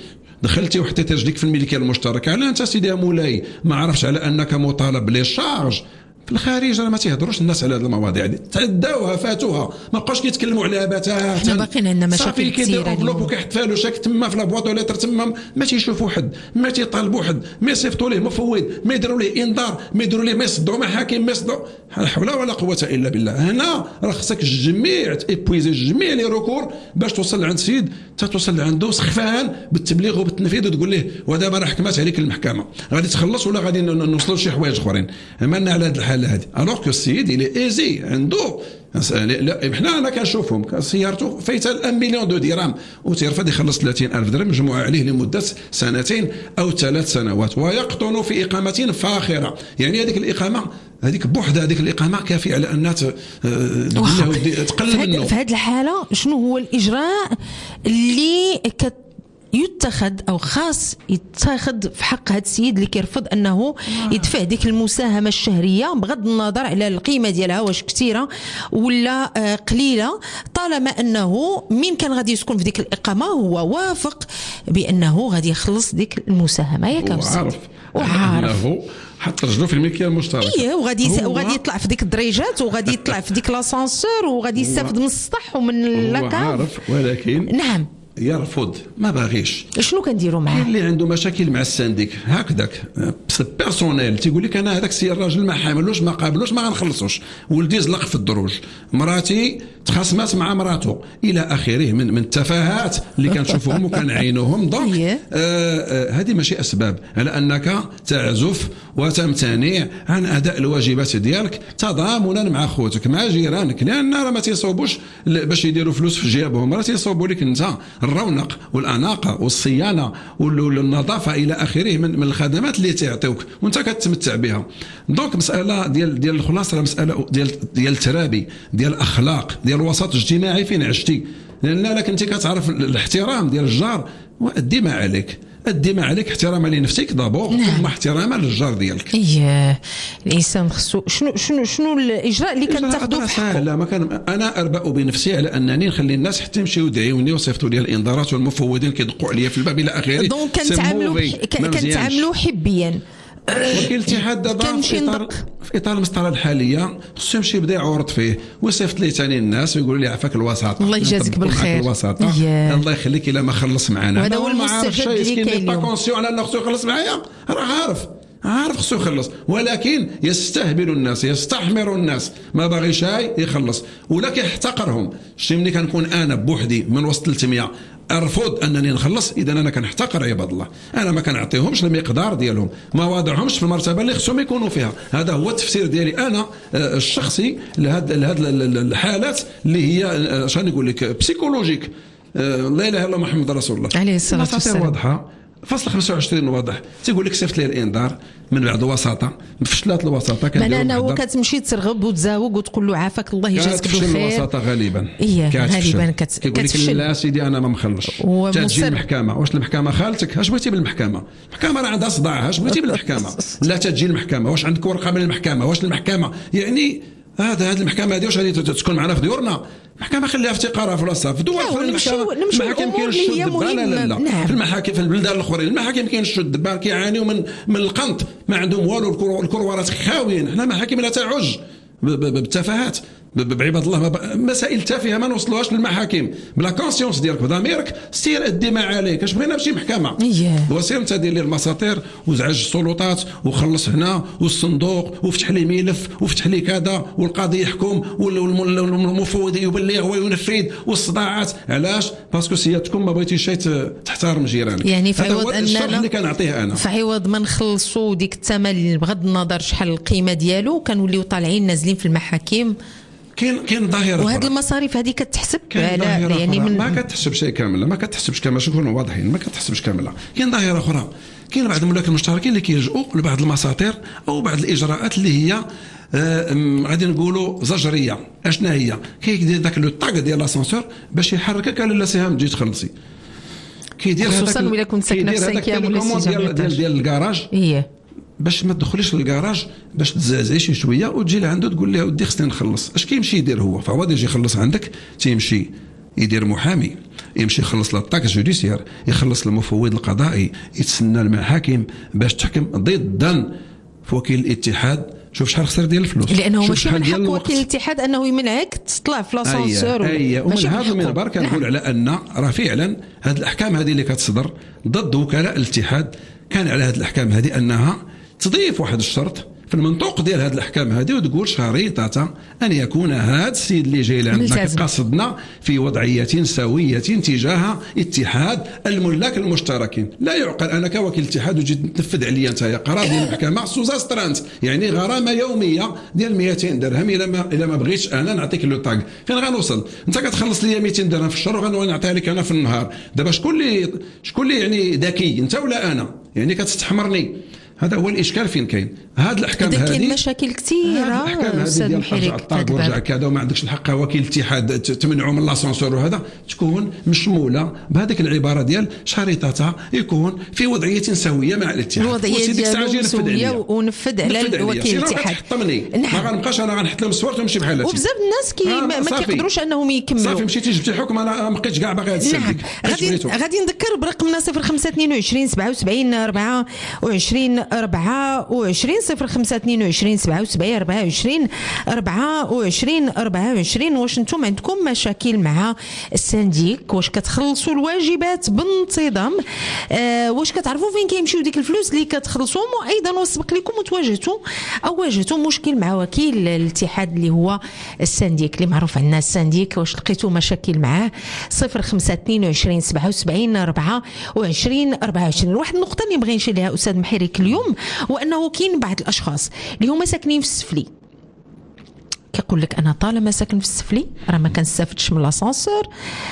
دخلتي وحطيتي رجليك في الملكيه المشتركه، على انت سيدي مولاي ما عرفش على انك مطالب بلي شارج في الخارج. راه ما تيهضروش الناس على هذه المواضيع هذه، تعداوها فاتوها، ما بقاوش كيتكلموا عليها بتاتا. حنا باقيين عندنا مشاكل كثيره. كيدير انفلوب وكيحط فيها لو شاك تما في لابواط ولا تما، ما تيشوفوا حد، ما تيطالبوا حد، ما يصيفطوا ليه مفوض، ما يديروا ليه انذار، ما يديروا ليه، ما يصدوا محاكم، ما يصدوا. لا حول ولا قوه الا بالله. هنا راه خصك الجميع تيبويزي جميع لي ريكور باش توصل لعند سيد، توصل لعنده سخفان بالتبليغ وبالتنفيذ، وتقول ليه ودابا راه حكمت عليك المحكمه، غادي تخلص ولا غادي نوصلوا لشي حوايج اخرين. مالنا على هذه الحاله هذه. الوغ السيد اللي ايزي عنده، لا حنا انا كنشوفهم سيارته فايته مليون دو درهم وتيرفض يخلص ثلاثين ألف درهم مجموعه عليه لمده سنتين او ثلاث سنوات، ويقطن في اقامه فاخره. يعني هذيك الاقامه هذيك بوحدها، هذيك الاقامه كافيه على انها تقلل منه. في هذه الحاله شنو هو الاجراء اللي كت يتخذ او خاص يتخذ في حق هذا السيد اللي كيرفض انه يدفع ديك المساهمه الشهريه بغض النظر على القيمه ديالها واش كثيره ولا قليله، طالما انه من كان غادي يسكن في ديك الاقامه هو وافق بانه غادي يخلص ديك المساهمه. ياك وعارف وعارف حط رجلو في الملكيه المشتركه. ايه وغادي وغادي يطلع في ديك الدريجات وغادي يطلع في ديك لاسانسور وغادي يستافد من السطح ومن لاكاف. عارف، ولكن نعم يرفض، ما باغيش. شنو كنديروا معاه؟ اللي عنده مشاكل مع السانديك هكذاك بيرسونيل تيقول لك انا هذاك السي الراجل ما حاملوش ما قابلوش ما غنخلصوش، ولدي زلق في الدروج، مراتي تخاصمات مع مراته الى اخره من من التفاهات اللي كنشوفوهم وكنعينوهم. دونك هذه ماشي اسباب على انك تعزف وتمتنع عن اداء الواجبات ديالك تضامنا مع خوتك مع جيرانك، لان راه ما تيصوبوش باش يديروا فلوس في جيابهم، راه تيصوبوا لك انت الرونق والاناقه والصيانه والنظافه الى اخره من, من الخدمات اللي تعطيوك وانت كتمتع بها. دونك مساله ديال ديال الخلاصه مساله ديال ديال الترابي، ديال الاخلاق، ديال الوسط الاجتماعي فين عشتي، لان لك انت كتعرف الاحترام ديال الجار وادي ما عليك، ادي ما عليك احتراما لنفسك دابور ثم احتراما للجار ديالك. اييه الانسان خصو شنو شنو شنو الاجراء اللي كتاخذوا في حقه؟ لا ما كان انا اربأ بنفسي على انني نخلي الناس حتى يمشيو يدعيوني ويصيفطوا لي الانذارات والمفوضين كيدقوا عليا في الباب الى اخره. دونك كنتعاملوا كنتعاملوا حبيا. وكيل الاتحاد دابا في اطار في اطار المسطره الحاليه خصو يمشي يبدا يعرض فيه ويصيفط لي ثاني الناس ويقولوا لي عفاك الوساطه، الله يجازيك بالخير، الوساطه الله يخليك الا ما خلص معنا. هذا هو المستجد اللي كاين اليوم. با كونسيون على انه خصو يخلص معايا، راه عارف عارف خصو يخلص، ولكن يستهبل الناس يستحمر الناس، ما باغيش يخلص ولا كيحتقرهم. شتي ملي كنكون انا بوحدي من وسط ثلاثمية ارفض انني نخلص، اذا انا كنحتقر عباد الله، انا ما كنعطيهمش المقدار ديالهم، ما واضعهمش في المرتبه اللي خصهم يكونوا فيها. هذا هو التفسير ديالي انا الشخصي لهاد لهاد الحالات اللي هي شنو نقول لك بسيكولوجيك. لا اله الا الله محمد رسول الله عليه الصلاه والسلام. واضحه فصل خمسة وعشرين واضح، تيقول لك صيفط لي الانذار من بعد وساطه مفشلات الوساطه كنديروا انا هو كتمشي ترغب وتزاوق وتقول له عافاك الله يجازيك بالخير. كتفشل الوساطه غالبا، إيه غالبا كت... كيقول لك لا سيدي انا ما مخلصش، تجي المحكمه. واش المحكمه خالتك؟ اش بغيتي بالمحكمه؟ المحكمه راه عندها صداع، اش بغيتي بالمحكمه؟ لا تجي المحكمه، واش عندك ورقه من المحكمه؟ واش المحكمه يعني هذا هذه المحكمه هذه واش غادي تكون معنا في ديورنا؟ المحكمه خليها افتقارها في راسها. في دول اخرى المحاكم كاينش الدبان، لا لا نعم. في المحاكم في البلدان الاخرين المحاكم كاينش الدبان، كيعانيوا من من القنط، ما عندهم والو، الكروارات خاويين. حنا محاكم لا تعج بالتفاهات بعباد الله، مسائل تافهه ما نوصلوهاش للمحاكم بلا كونسيونس ديالك بضميرك. سير ادي ما عليك، اش بغينا نمشي محكمه وسير انت دير لي المساطير وزعج السلطات وخلص هنا والصندوق وفتح لي ملف وفتح لي كذا والقاضي يحكم والمفوض يبلغ وينفذ والصداعات. علاش؟ باسكو سيادتكم ما بغيتيش تحترم جيرانك. يعني في عوض اننا اللي كنعطيه انا في عوض ما نخلصوا ديك الثمن بغض النظر شحال القيمه ديالو كنوليو طالعين نازلين في المحاكم. كاين كاين ظاهره، وهذه المصاريف هذه كتحسب على يعني من ما كتحسبش كامله، ما كتحسبش كامله، نكونوا واضحين ما كتحسبش كامله. كاين ظاهره اخرى، كاين بعض الملاك المشتركين اللي كيلجؤوا لبعض المساطير او بعض الاجراءات اللي هي آه غادي نقولوا زجريه. اشنا هي؟ كيدير داك لو طاق ديال لاسانسور باش يحركك على لا سهام تجي تخلصي، كيدير هذاك خصوصا ولا كنت ساكنه في سانكيام ولا ديال ديال ديال الكراج ايه باش ما تدخليش للكراج، باش تزعزعي شي شويه وتجي لعنده تقول له ودي خصني نخلص. اش كيمشي يدير هو؟ فهو يجي يخلص عندك، تيمشي يدير محامي يمشي يخلص للطاك جوديسيير، يخلص المفوض القضائي، يتسنى المحاكم باش تحكم ضدا في وكيل الاتحاد. شوف شحال خسر ديال الفلوس، لانه ماشي من حق وكيل الاتحاد انه يمنعك تطلع في لاسانسور. اي ومن هذا المنبر كنقول نعم. على ان راه فعلا هذه الاحكام هذه اللي كتصدر ضد وكلاء الاتحاد كان على هذه الاحكام هذه انها تضيف واحد الشرط في المنطوق ديال هذه الاحكام هذه وتقول شريطه ان يكون هذا السيد اللي جاي لعندنا قصدنا في وضعيه سويه تجاه اتحاد الملاك المشتركين. لا يعقل انا كوكيل اتحاد وجيت تنفذ عليا انت قرار ديال المحكمه سوزا سترانت، يعني غرامه يوميه ديال مئتين درهم. الا ما الا ما بغيتش انا نعطيك لو طاق، فين غنوصل؟ انت كتخلص لي مئتين درهم في الشهر وغنعطيها لك انا في النهار. دابا شكون اللي شكون اللي يعني ذكي، انت ولا انا؟ يعني كتستحمرني. هذا هو الاشكال فين كاين. هذه الاحكام هذه كاين مشاكل كثيره الاحكام هذه ديال ترجع الطاق ورجع كذا وما عندكش الحق وكيل الاتحاد تمنعوا من لاسانسور، وهذا تكون مشموله بهذيك العباره ديال شريطتها يكون في وضعيه سويه مع الاتحاد. الوضعيه ديالو سويه ونفذ على وكيل الاتحاد. ما غنبقاش انا غنحط لهم الصور ونمشي بحال هادشي. وبزاف الناس كي آه ما, ما كيقدروش انهم يكملوا. صافي مشيتي جبتي الحكم انا ما بقيتش كاع باغي هذا السلك. غادي غادي نذكر برقمنا صفر خمسة اثنين وعشرين سبعة وسبعين أربعة وعشرين أربعة وعشرين صفر خمسة اثنين وعشرين سبعة وسبعين أربعة وعشرين أربعة وعشرين أربعة وعشرين. واش نتوما عندكم مشاكل مع السنديك؟ واش كتخلصوا الواجبات بانتظام؟ آه واش كتعرفوا فين كيمشيو ديك الفلوس اللي كتخلصوهم؟ وايضا وسبق لكم وتواجهتوا او واجهتوا مشكل مع وكيل الاتحاد اللي هو السنديك اللي معروف عندنا السنديك؟ واش لقيتوا مشاكل معاه؟ صفر خمسة اثنين وعشرين سبعة وسبعين أربعة وعشرين أربعة وعشرين. واحد النقطه اللي بغي نشير لها استاذ محرك اليوم، وانه كاين بعض الاشخاص اللي هما ساكنين في السفلي كيقول لك انا طالما ساكن في السفلي راه ما كنستافدش من لاسانسور،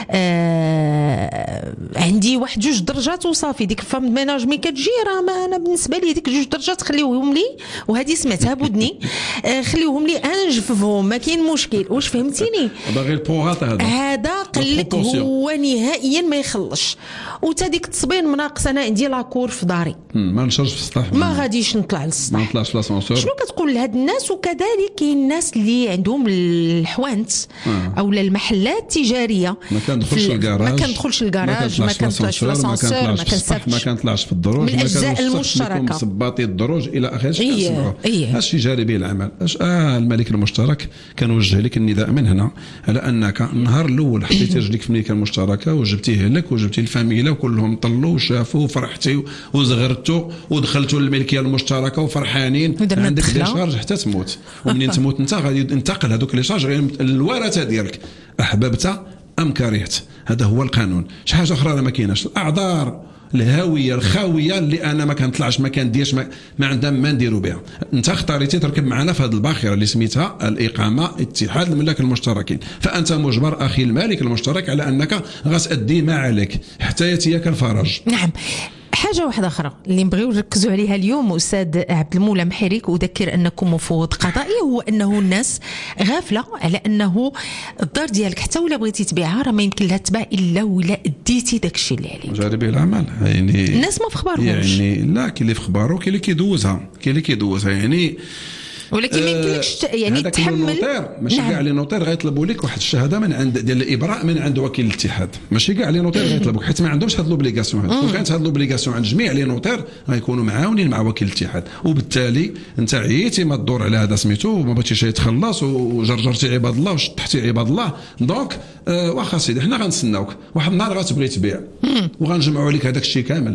آه عندي واحد جوج درجات وصافي. ديك الفام ميناج مي كتجي راه ما انا بالنسبه لي ديك جوج درجات خليوهم لي، وهذه سمعتها بودني، آه خليوهم لي انجففهم ما كاين مشكل. واش فهمتيني؟ باغي البوغات هذا هذا قال لك هو نهائيا ما يخلصش. وتا ديك التصبين مناقص انا عندي لاكور في داري ما نشرش في السطح، ما غاديش نطلع للسطح، ما نطلعش لاسانسور. شنو كتقول لهاد الناس؟ وكذلك كاين الناس اللي عندهم الحوانت آه. او المحلات التجاريه ما كندخلش للكراج، ما كندخلش للكراج، ما كنطلعش في الاسانسور، ما كنسافرش، ما كنطلعش في الدروج، من الاجزاء المشتركه صباطي الدروج الى اخره. ايه ايه هادشي جاري به العمل. اش اه الملك المشترك كنوجه لك النداء من هنا على انك النهار الاول حطيتي رجليك في الملكه المشتركه وجبتيه لك وجبتي الفاميله وكلهم طلوا وشافوا وفرحتي وزغرتوا ودخلتوا للملكيه المشتركه وفرحانين، عندك ديشارج حتى تموت. ومنين تموت انت غادي ينتقل هذوك لي شارج الورثه ديالك، احببت ام كرهت. هذا هو القانون. شي حاجه اخرى ما كايناش. الاعذار الهاويه الخاويه اللي انا ما كنطلعش ما كنديرش ما, ما عندها ما نديروا بها. انت اختاريتي تركب معنا في هذه الباخره اللي سميتها الاقامه اتحاد الملاك المشتركين، فانت مجبر اخي المالك المشترك على انك غتأدي ما عليك حتى ياتيك الفرج. نعم. حاجة واحدة أخرى اللي نبغيو نركزوا عليها اليوم أستاذ عبد المولى محرك، وذكر أنكم مفوض قضائي، هو أنه الناس غافلة على أنه الدار ديالك حتى ولا بغيتي تبيعها راه ما يمكن لها تباع إلا ولا أديتي داك الشيء اللي عليك. جاري به العمل. يعني الناس ما في خبارهمش. يعني لا كاين اللي في خبارو كاين اللي كيدوزها كاين اللي كيدوزها يعني ولكن ما يمكنلكش يعني تحمل. ماشي كاع لي نوتير غيطلبوا لك واحد الشهاده من عند ديال الابراء من عند وكيل الاتحاد، ماشي كاع لي نوتير غيطلبوك حيت ما عندهمش هاد لوبليغاسيون. هاد كانت هاد لوبليغاسيون عند جميع لي نوتير غيكونوا معاونين مع وكيل الاتحاد، وبالتالي انت عييتي ما تدور على هذا سميتو وما بغيتيش يتخلص وجرجرتي عباد الله وشطحتي عباد الله. دونك آه واخا سيدي حنا غنستناوك واحد النهار غتبغي تبيع وغنجمعوا عليك هذاك الشيء كامل.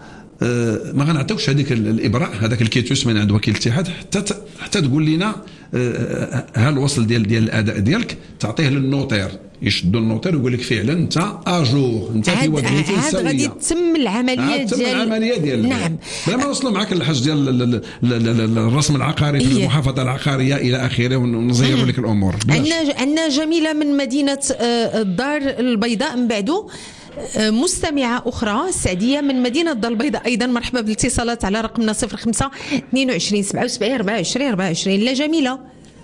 أه ما غنعطيوكش هذيك الابراء هذاك الكيتوس من عند وكيل الاتحاد حتى حتى تقول لنا أه ها الوصل ديال ديال الاداء ديالك تعطيه للنوتير، يشدوا النوتير ويقول لك فعلا انت اجور انت في وضعيه سويه. هذا غادي تتم العمليه ديال العمليه ديال نعم بلا ما نوصلوا معك الحاج ديال الرسم العقاري في المحافظه العقاريه الى اخره ونزيروا لك الامور. عندنا عندنا جميله من مدينه الدار البيضاء من بعده مستمعة أخرى سعدية من مدينة الدار البيضاء أيضا. مرحبا بالاتصالات على رقمنا صفر خمسة اثنين وعشرين سبعة وسبعين أربعة وعشرين أربعة وعشرين. لا جميلة.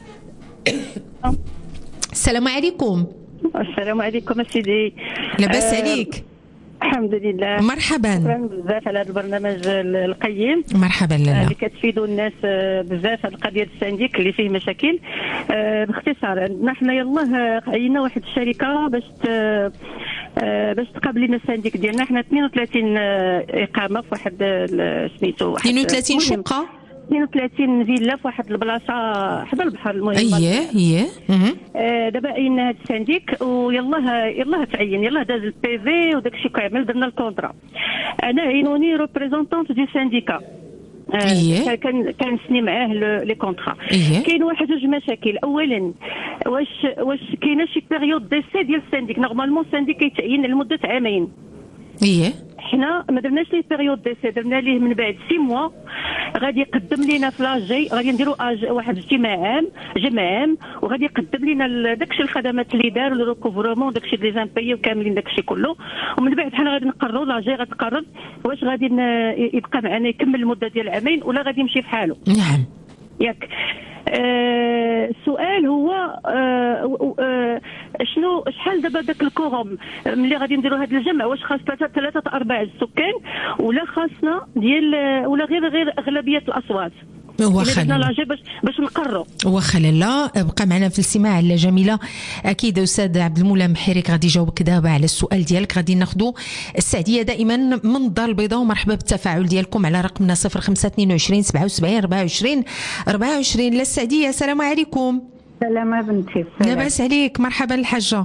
السلام عليكم. السلام عليكم سيدي. لاباس عليك؟ الحمد لله. مرحبا. شكرا بزاف على هذا البرنامج القيم. مرحبا لاله. اللي كتفيدوا الناس بزاف على القضيه السنديك اللي فيه مشاكل. باختصار عندنا حنا يلاه عينا واحد الشركه باش آه باش تقابل لنا السانديك ديالنا. حنا اثنين وثلاثين آه اقامه في واحد سميتو اثنين وثلاثين شقه اثنين وثلاثين فيلا في واحد البلاصه حدا البحر. المهم اييه اييه آه دابا عينا هذا السانديك ويلاه يلاه تعين، يلاه داز البي في وداك الشيء كامل، درنا الكونطرا. انا عينوني ريبريزونطونت دو سانديكا إيه؟ كان كنسني معاه لي كونطرا. إيه؟ كاين واحد جوج مشاكل. اولا واش واش كاينه شي بيريود ديسي ديال السانديك؟ نورمالمون السانديك كيتعين لمده عامين. اييه حنا ما درناش ليه بيريود ديسي، درنا ليه من بعد ستة موا. غادي يقدم لينا في لاجي، غادي نديروا واحد اجتماع عام جمع عام وغادي يقدم لينا داكشي الخدمات اللي دار والريكوفرمون داكشي لي زامباي وكاملين داكشي كله. ومن بعد حنا غادي نقرروا، لاجي غتقرر واش غادي يبقى معنا يكمل المده ديال عامين ولا غادي يمشي في حاله. نعم ياك. آه السؤال هو آه آه شنو شحال دابا داك الكورم ملي غادي نديروا هذا الجمع؟ واش خاص ثلاثه ثلاثه ارباع السكان ولا خاصنا ديال ولا غير غير اغلبيه الاصوات؟ واخا باش باش نقرروا. واخا لا بقى معنا في الاستماع الجميله. اكيد استاذ عبد المولى محرك غادي يجاوبك دابا على السؤال ديالك. غادي ناخذوا السعديه دائما من الدار البيضاء، ومرحبا بالتفاعل ديالكم على رقمنا صفر خمسة اثنين وعشرين سبعة وسبعين أربعة وعشرين أربعة وعشرين. للسعديه السلام عليكم. سلام بنتي. لاباس عليك؟ مرحبا الحاجه.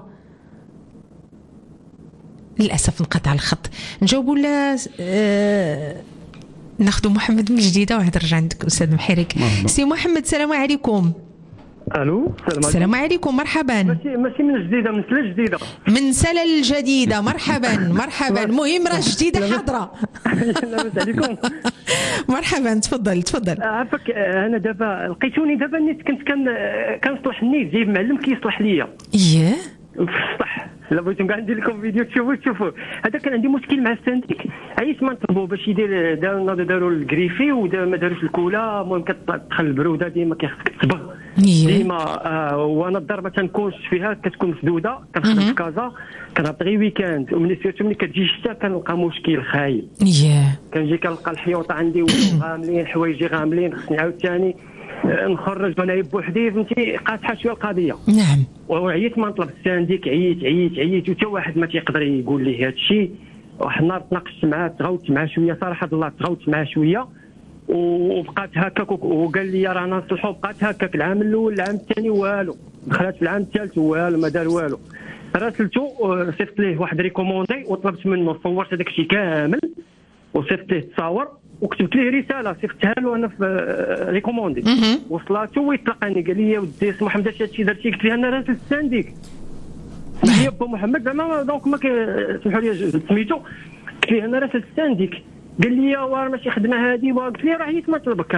للاسف انقطع الخط. نجاوبوا ولا أه ناخذ محمد من جديده وعاد نرجع عندك استاذ محرك. سي محمد السلام عليكم. الو السلام عليكم. مرحبا. ماشي ماشي من جديده، من سلا جديده. من سلا الجديده. مرحبا مرحبا. المهم راه جديده حاضره. لاباس عليكم. مرحبا تفضل تفضل. عافاك. انا دابا لقيتوني دابا نيت كنت كان كنصلح النيت، جايب معلم كيصلح ليا. اييه صح. لا بغيتو كاع ندير لكم فيديو تشوفوا تشوفوا. هذا كان عندي مشكل مع السانديك، عييت ما نطلبوا باش يدير. داروا داروا الكريفي وما داروش الكولا. المهم كتدخل البروده ديما كيخصك تصبغ ديما. آه وانا الدار ما تنكونش فيها، كتكون مسدوده. كنخدم في كازا، كنهبط غير ويكاند. وملي سيرتو ملي كتجي الشتا كنلقى مشكل خايب. اييه كنجي كنلقى الحيوطه عندي غاملين، حوايجي غاملين، خصني عاوتاني نخرج ونعيب بوحدي. فهمتي قاطحه شويه القضيه. نعم. وعييت ما نطلب السانديك، عييت عييت عييت وتا واحد ما تيقدر يقول لي هذا الشيء. واحد النهار تناقشت معاه، تغوت معاه شويه صراحه الله، تغوت معاه شويه وبقات هكاك. وقال لي راه نصلحوا. بقات هكاك العام الاول العام الثاني والو. دخلت في العام الثالث والو، ما دار والو. راسلته صيفط ليه واحد ريكوموندي وطلبت منه، صورت هذاك الشيء كامل وصيفط ليه التصاور وكتبت ليه رساله صيفطتها له انا في ريكوموندي. وصلاته ويطلقني قال لي يا ودي سي محمد اش هادشي درتي؟ قلت له انا راسل السانديك. سمح لي با محمد زعما دونك ما كيسمحوا لي سميتو. قلت له انا راسل السانديك. قال لي واه ماشي خدمه هذه. قلت له راه عييت ما طلبك،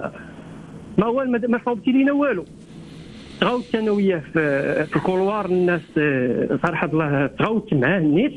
ما هو ما صوبتي لينا والو. تغوت انا وياه في في الكولوار. الناس صراحه الله تغوت معاه النيت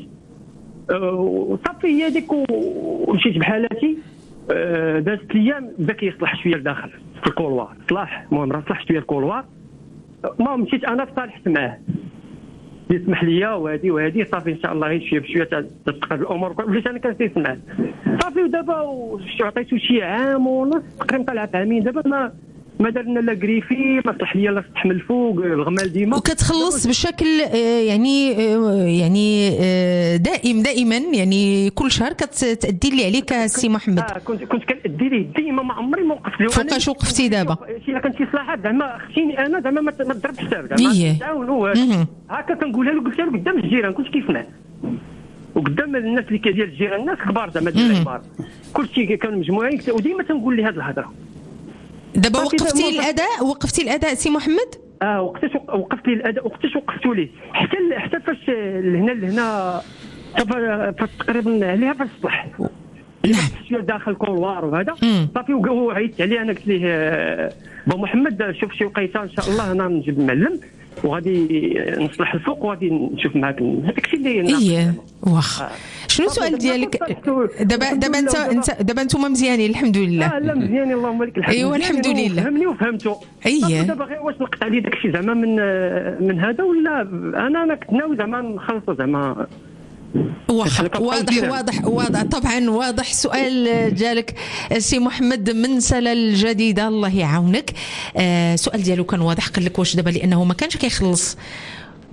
وصافي هي ديك ومشيت بحالاتي. دازت ليا بدا كيصلح شويه لداخل في الكولوار. صلاح المهم راه صلح شويه الكولوار. ما مشيت انا صالحت معاه، يسمح ليا وهادي وهادي صافي ان شاء الله غير شويه بشويه تتقاد الامور. وليت انا كنسيت معاه صافي. ودابا عطيتو شي عام ونص تقريبا، طلع بعامين دابا ما ما درنا لا كريفي، ما صلح ليا لا سطح من الفوق، الغمال ديما. وكتخلص بشكل يعني يعني دائم دائما يعني كل شهر كتأدي اللي عليك السي محمد. اه كنت كنت كنأدي ليه ديما، ما عمري ما وقفت له. فوقاش وقفتي دابا؟ شي كانت شي صلاحات زعما خصني انا زعما ما تضرب حساب زعما تعاونوا هكا. كنقولها له، قلتها له قدام الجيران كنت كيسمع وقدام الناس اللي كديال الجيران، الناس كبار زعما ديال الكبار كلشي كانوا مجموعين. وديما تنقول لي هذه الهضره. دابا وقفتي الاداء؟ وقفتي الاداء سي محمد؟ اه وقتاش وقفت لي الاداء؟ وقتاش وقفتوا ليه؟ حتى حتى فاش لهنا لهنا فاش تقريبا عليها فاش الصبح شويه داخل الكولوار وهذا صافي. وعيطت عليه انا قلت ليه با محمد شوف شي وقيته ان شاء الله انا نجيب معلم وغادي نصلح الفوق وغادي نشوف معاك هذاك الشيء اللي. ايه واخا. شنو السؤال ديالك دابا؟ دابا انت انت دابا انتم مزيانين الحمد لله. اه لا مزيانين اللهم لك الحمد. ايوا الحمد لله. فهمني وفهمته. اييه. دابا غير واش نقطع لي داك الشيء زعما من من هذا ولا انا انا كنت ناوي زعما نخلصه زعما. واضح واضح واضح واضح طبعا واضح. سؤال جالك سي محمد من سلا الجديده الله يعاونك. آه سؤال ديالو كان واضح. قال لك واش دابا لانه ما كانش كيخلص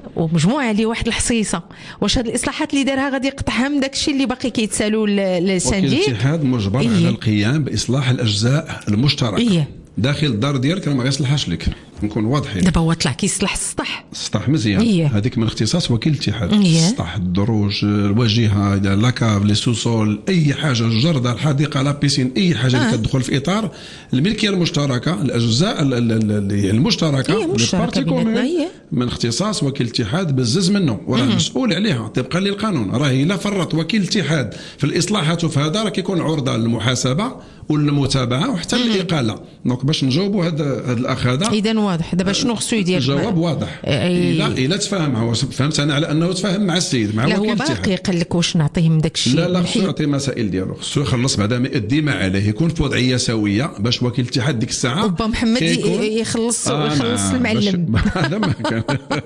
ومجموعه اللي واحد الحصيصه. واش هاد الاصلاحات اللي دارها غادي يقطعها من داك الشيء اللي باقي كيتسالوا السنديك؟ وكيل الاتحاد مجبر إيه؟ على القيام باصلاح الاجزاء المشتركه إيه؟ داخل الدار ديالك راه ما غيصلحهاش لك، نكون واضحين. دابا هو طلع كيصلح السطح السطح مزيان إيه؟ هذيك من اختصاص وكيل الاتحاد إيه؟ السطح، الدروج، الواجهه، لاكاف، لي سوسول، اي حاجه، الجرده، الحديقه، لا بيسين، اي حاجه آه. اللي كتدخل في اطار الملكيه المشتركه، الاجزاء المشتركه إيه البارتي كومون من اختصاص وكيل الاتحاد بزز منه وراه مسؤول عليها طبقا للقانون. راه الا فرط وكيل الاتحاد في الاصلاحات وفي هذا راه كيكون عرضه للمحاسبه والمتابعه وحتى الاقاله. دونك باش نجاوبوا هذا هذا الاخ هذا اذا واضح دابا شنو خصو يدير؟ الجواب واضح. الا الا تفاهم، فهمت انا على انه تفاهم مع السيد مع وكيل الاتحاد. لا هو باقي قال لك واش نعطيه من داك الشيء؟ لا لا خصو يعطي مسائل ديالو، خصو يخلص بعدا ما يؤدي ما عليه، يكون في وضعيه سويه باش وكيل الاتحاد ديك الساعه با محمد يخلص آه يخلص المعلم. هذا ما كان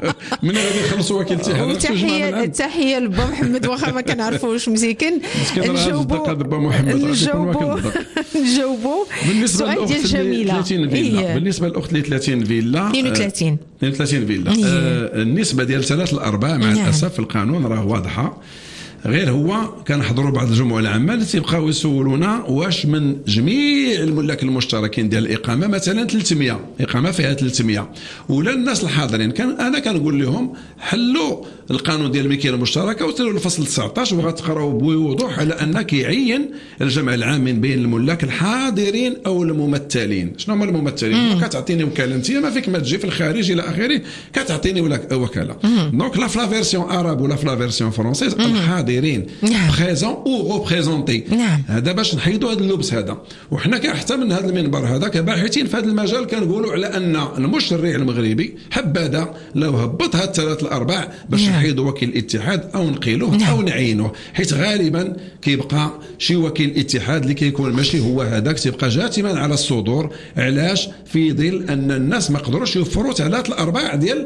من غادي يخلص وكيل الاتحاد. تحيه تحيه لبا محمد واخا ما كنعرفوش مسكين. نجاوبوا با محمد نجاوبوا نجاوبوا بالنسبه للاخت ثلاثين فيلا. بالنسبه للاخت اللي ثلاثين فيلا اثنين وثلاثين اثنين وثلاثين فيلا آه النسبه ديال ثلاث الارباع مع الاسف في القانون راه واضحه. غير هو كنحضروا بعض الجموع العامه اللي تيبقاو يسولونا واش من جميع الملاك المشتركين ديال الاقامه مثلا ثلاثمية اقامه فيها ثلاثمية ولا الناس الحاضرين، كان انا كنقول لهم حلوا القانون ديال الملكيه المشتركه وسيروا للفصل تسعطاش وغتقراو بوضوح على ان كيعين الجمع العام من بين الملاك الحاضرين او الممثلين. شنو هما الممثلين؟ كتعطيني وكاله انت ما فيك ما تجي في الخارج الى اخره كتعطيني وكاله. دونك لا فلا فيرسيون عرب ولا فلا فيرسيون فرونسيز الحاضرين بريزون او ريبريزونتي. هذا باش نحيدوا هذا اللبس هذا. وحنا حتى من هذا المنبر هذا كباحثين في هذا المجال كنقولوا على ان المشرع المغربي حبذا لو هبط هاد الثلاث الارباع باش نحيدوا وكيل الاتحاد او نقيلوه او نعينوه، حيت غالبا كيبقى شي وكيل اتحاد اللي كيكون ماشي هو هذاك تيبقى جاتما على الصدور. علاش؟ في ظل ان الناس ما قدروش يوفروا ثلاث الارباع ديال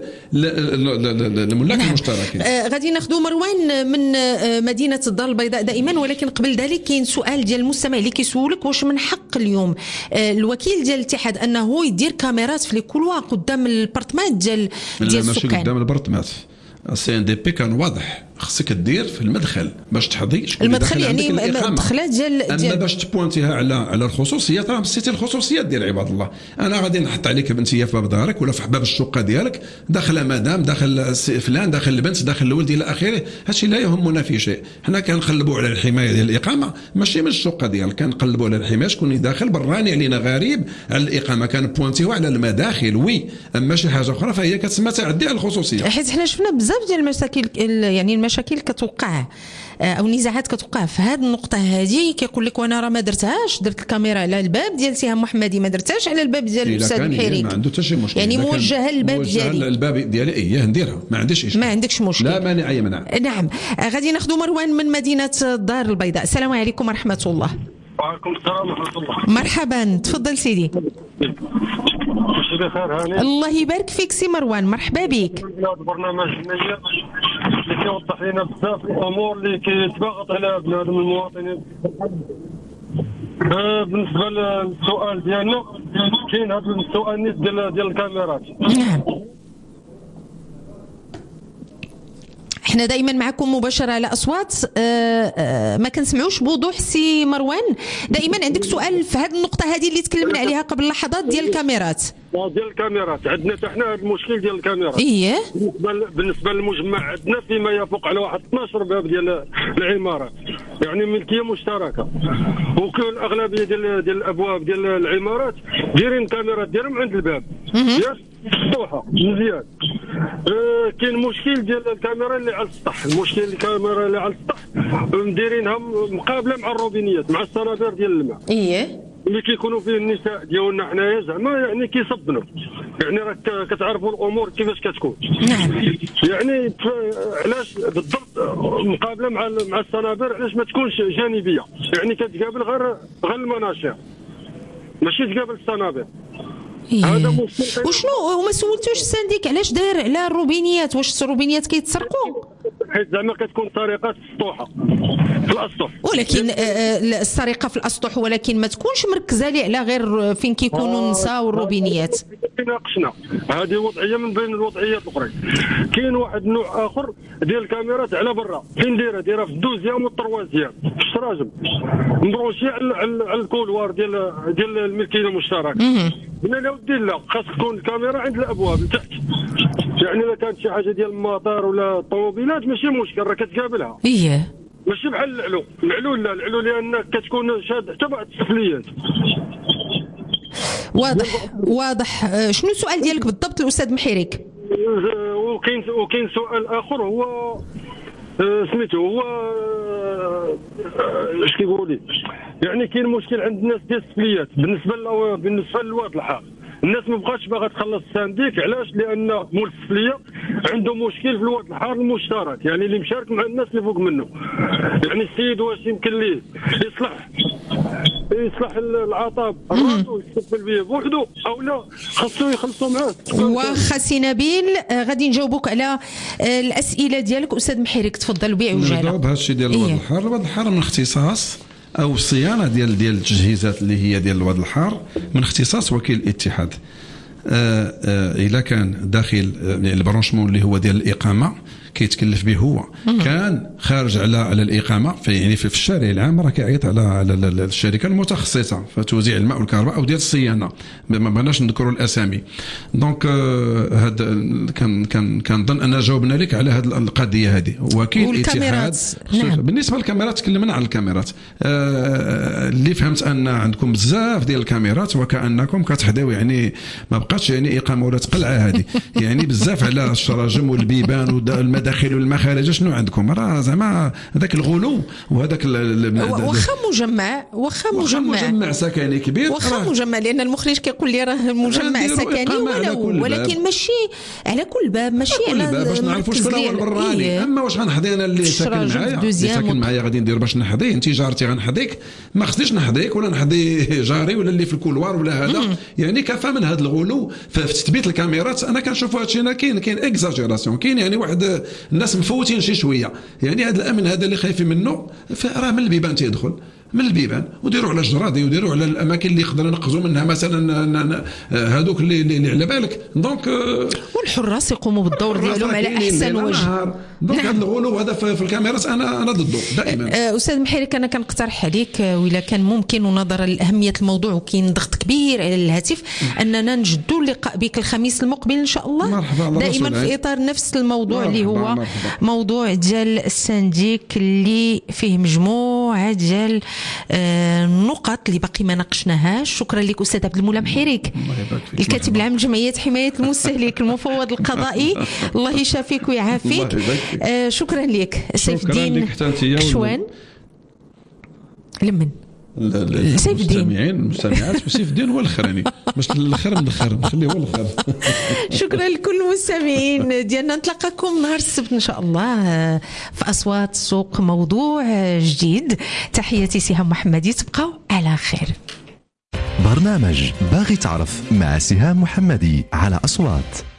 الملاك المشتركين. آه غادي ناخذوا مروان من آه مدينه الدار البيضاء دائما، ولكن قبل ذلك كاين سؤال ديال المستمع اللي كيسولك واش من حق اليوم آه الوكيل ديال الاتحاد انه يدير كاميرات في لي كولوا قدام البرطمات ديال ديال السكان؟ ماشي قدام البرطمات. السي ان دي بي كان واضح خصك دير في المدخل باش تحضي المدخل يعني المدخلات ديال اما باش تبوانتيها على على الخصوصيات راه مسيتي الخصوصيات ديال عباد الله. انا غادي نحط عليك بنتيه في باب دارك ولا في باب الشقه ديالك، داخله مدام، داخل فلان، داخل البنت، داخل الولد الى اخره. هادشي لا يهمنا في شيء. حنا كنقلبوا على الحمايه ديال الاقامه ماشي من الشقه ديالك، كنقلبوا على الحمايه شكون داخل براني علينا غريب على الاقامه، كنبوانتيو على المداخل وي. اما شي حاجه اخرى فهي كتسمى تعدي على الخصوصيه. حيت حنا شفنا بزاف ديال المشاكل يعني المشاكل كتوقع او نزاعات كتوقع في هذه النقطه هذه. كيقول لك وانا راه ما درتهاش، درت الكاميرا على الباب ديال سهام محمدي، ما درتهاش على الباب ديال الاستاذ الحريري. ما عنده حتى شي مشكل يعني موجهه للباب ديالي، الباب ديالي ايه نديرها ما عنديش اشكال، ما عندكش مشكل، لا مانع اي منع. نعم. غادي ناخذوا مروان من مدينه الدار البيضاء. السلام عليكم ورحمه الله. وعليكم السلام ورحمه الله. مرحبا، تفضل سيدي. الله يبارك فيك سي مروان، مرحبا بك. هذا البرنامج المجيد اللي كيوضح لنا بزاف الامور اللي كيتباغط على بنادم المواطنين. بالنسبه للسؤال ديالنا كاين هذا السؤال نيت ديال ديال الكاميرات. نعم. احنا دائما معكم مباشره على اصوات آآ آآ ما كنسمعوش بوضوح سي مروان. دائما عندك سؤال في هذه النقطه هذه اللي تكلمنا عليها قبل لحظات ديال الكاميرات. ديال الكاميرات عندنا حتى حنا هذا المشكل ديال الكاميرات. اييه. بالنسبه بالنسبه للمجمع عندنا فيما يفوق على واحد اثناش باب ديال العمارات، يعني ملكيه مشتركه، وكل الاغلبيه ديال ديال الابواب ديال العمارات دايرين الكاميرات ديالهم عند الباب ياك مفتوحه مزيان. أه كاين مشكل ديال الكاميرا اللي على السطح، المشكل الكاميرا اللي على السطح مديرينها مقابله مع الروبينيات مع الصنابير ديال الماء. اييه. اللي كيكونوا فيه النساء ديالنا حنايا زعما يعني كيصبنوا، يعني راك كتعرفوا الامور كيفاش كتكون. نعم. يعني علاش بالضبط مقابله مع مع الصنابير علاش ما تكونش جانبيه، يعني كتقابل غير غير المناشير ماشي تقابل الصنابير. هذا وشنو وما سولتوش السنديك علاش داير على الروبينيات؟ واش الروبينيات كيتسرقوا؟ حيت زعما كتكون سرقات سطوحه في الاسطح، ولكن السرقه في الاسطح ولكن ما تكونش مركزه لي على غير فين كيكونوا النساء والروبينيات. ناقشنا هذه وضعيه من بين الوضعيات الاخرى. كاين واحد النوع اخر ديال الكاميرات على برا، فين دايره دايره في الدوزيام والطروازيام في الشراجم، مبروشيه على الكولوار ديال ديال الملكيه المشتركه. قلنا له ودي لا، خاص تكون الكاميرا عند الابواب لتحت، يعني اذا كانت شي حاجه ديال المطار ولا الطوموبيلات ماشي مشكل، راه كتقابلها. اييه ماشي بحال العلو، العلو لا، العلو لانك كتكون شاد حتى بعد السفليات. واضح واضح. شنو السؤال ديالك بالضبط الاستاذ محيرك؟ وكاين وكاين سؤال اخر هو سميتو هو اش كيقولوا لي، يعني كاين مشكل عند الناس ديال السفليات بالنسبه بالنسبه للواد الحار. الناس ما بقاتش باغا تخلص السانديك، علاش؟ لان مول السفليه عنده مشكل في الواد الحار المشترك، يعني اللي مشارك مع الناس اللي فوق منه. يعني السيد واش يمكن ليه يصلح يصلح العطاب راسو يستقبل به بوحدو، او لا خاصو يخلصوا معاه. واخا سي نبيل غادي نجاوبوك على الاسئله ديالك. استاذ محيرك تفضل بعجاله. نجاوب هذا الشيء ديال الواد الحار. الواد الحار من اختصاص او الصيانه ديال ديال التجهيزات اللي هي ديال الواد الحار من اختصاص وكيل الاتحاد. آه آه الا كان داخل البرونشمون اللي هو ديال الاقامه كيتكلف به هو، كان خارج على على الاقامه في يعني في الشارع العام راه كيعيط على على الشركه المتخصصه في توزيع الماء والكهرباء او ديال الصيانه، ما بغيناش نذكروا الاسامي. دونك هذا كان كان كنظن ان جاوبنا لك على هذه القضيه هذه. وكيل الاتحاد نعم. بالنسبه للكاميرات تكلمنا على الكاميرات. آه اللي فهمت ان عندكم بزاف ديال الكاميرات وكانكم كتحداو يعني ما بقاتش يعني اقامه ولا قلعه هذه يعني بزاف على الشراجم والبيبان والمداخل والمخارج. شنو عندكم؟ راه زعما هذاك الغلو وهذاك واخا مجمع واخا مجمع مجمع سكني كبير، واخا مجمع، لان المخرج كيقول لي راه مجمع سكني ولا ولكن ماشي على كل باب، ماشي على باب باش نعرفوا شكون هو البراني. إيه؟ اما واش غنحضي انا اللي ساكن معايا اللي ساكن معايا غادي ندير باش نحضي؟ انت جارتي غنحضيك، ما خصنيش نحضيك ولا نحضي جاري ولا اللي في الكولوار ولا هذا. مم. يعني كفى من هذا الغلو في تثبيت الكاميرات. انا كنشوف هذا الشيء كاين كاين اكزاجيراسيون، كاين يعني واحد الناس مفوتين شي شويه. يعني هذا الامن هذا اللي خايفين منه راه من البيبان تيدخل، من البيبان وديروا على الجرادي وديروا على الاماكن اللي يقدروا نقزوا منها مثلا هذوك اللي, اللي على بالك. دونك والحراس يقوموا بالدور ديالهم على احسن وجه. دونك هذا الغلو هذا في الكاميرات انا انا ضده دائما. استاذ محيرك انا كنقترح عليك وإلا كان ممكن ونظرا لاهميه الموضوع وكاين ضغط كبير على الهاتف اننا نجدوا اللقاء بك الخميس المقبل ان شاء الله. مرحبا. دائما في اطار نفس الموضوع مرحبا. اللي هو مرحبا. موضوع ديال السانديك اللي فيه مجموعه ديال النقط اللي باقي ما ناقشناهاش. شكرا لك استاذ عبد المولى محيرك، الكاتب العام لجمعيه حمايه المستهلك المفوض القضائي. الله يشافيك ويعافيك. آه شكرا لك سيف الدين كشوان. لمن سيف الدين المستمعين المستمعات وسيف الدين هو الاخراني باش الاخر من الاخر نخليه هو الاخر. شكرا لكل المستمعين ديالنا، نتلاقاكم نهار السبت ان شاء الله في اصوات سوق موضوع جديد. تحياتي سهام محمدي، تبقاو على خير. برنامج باغي تعرف مع سهام محمدي على أصوات.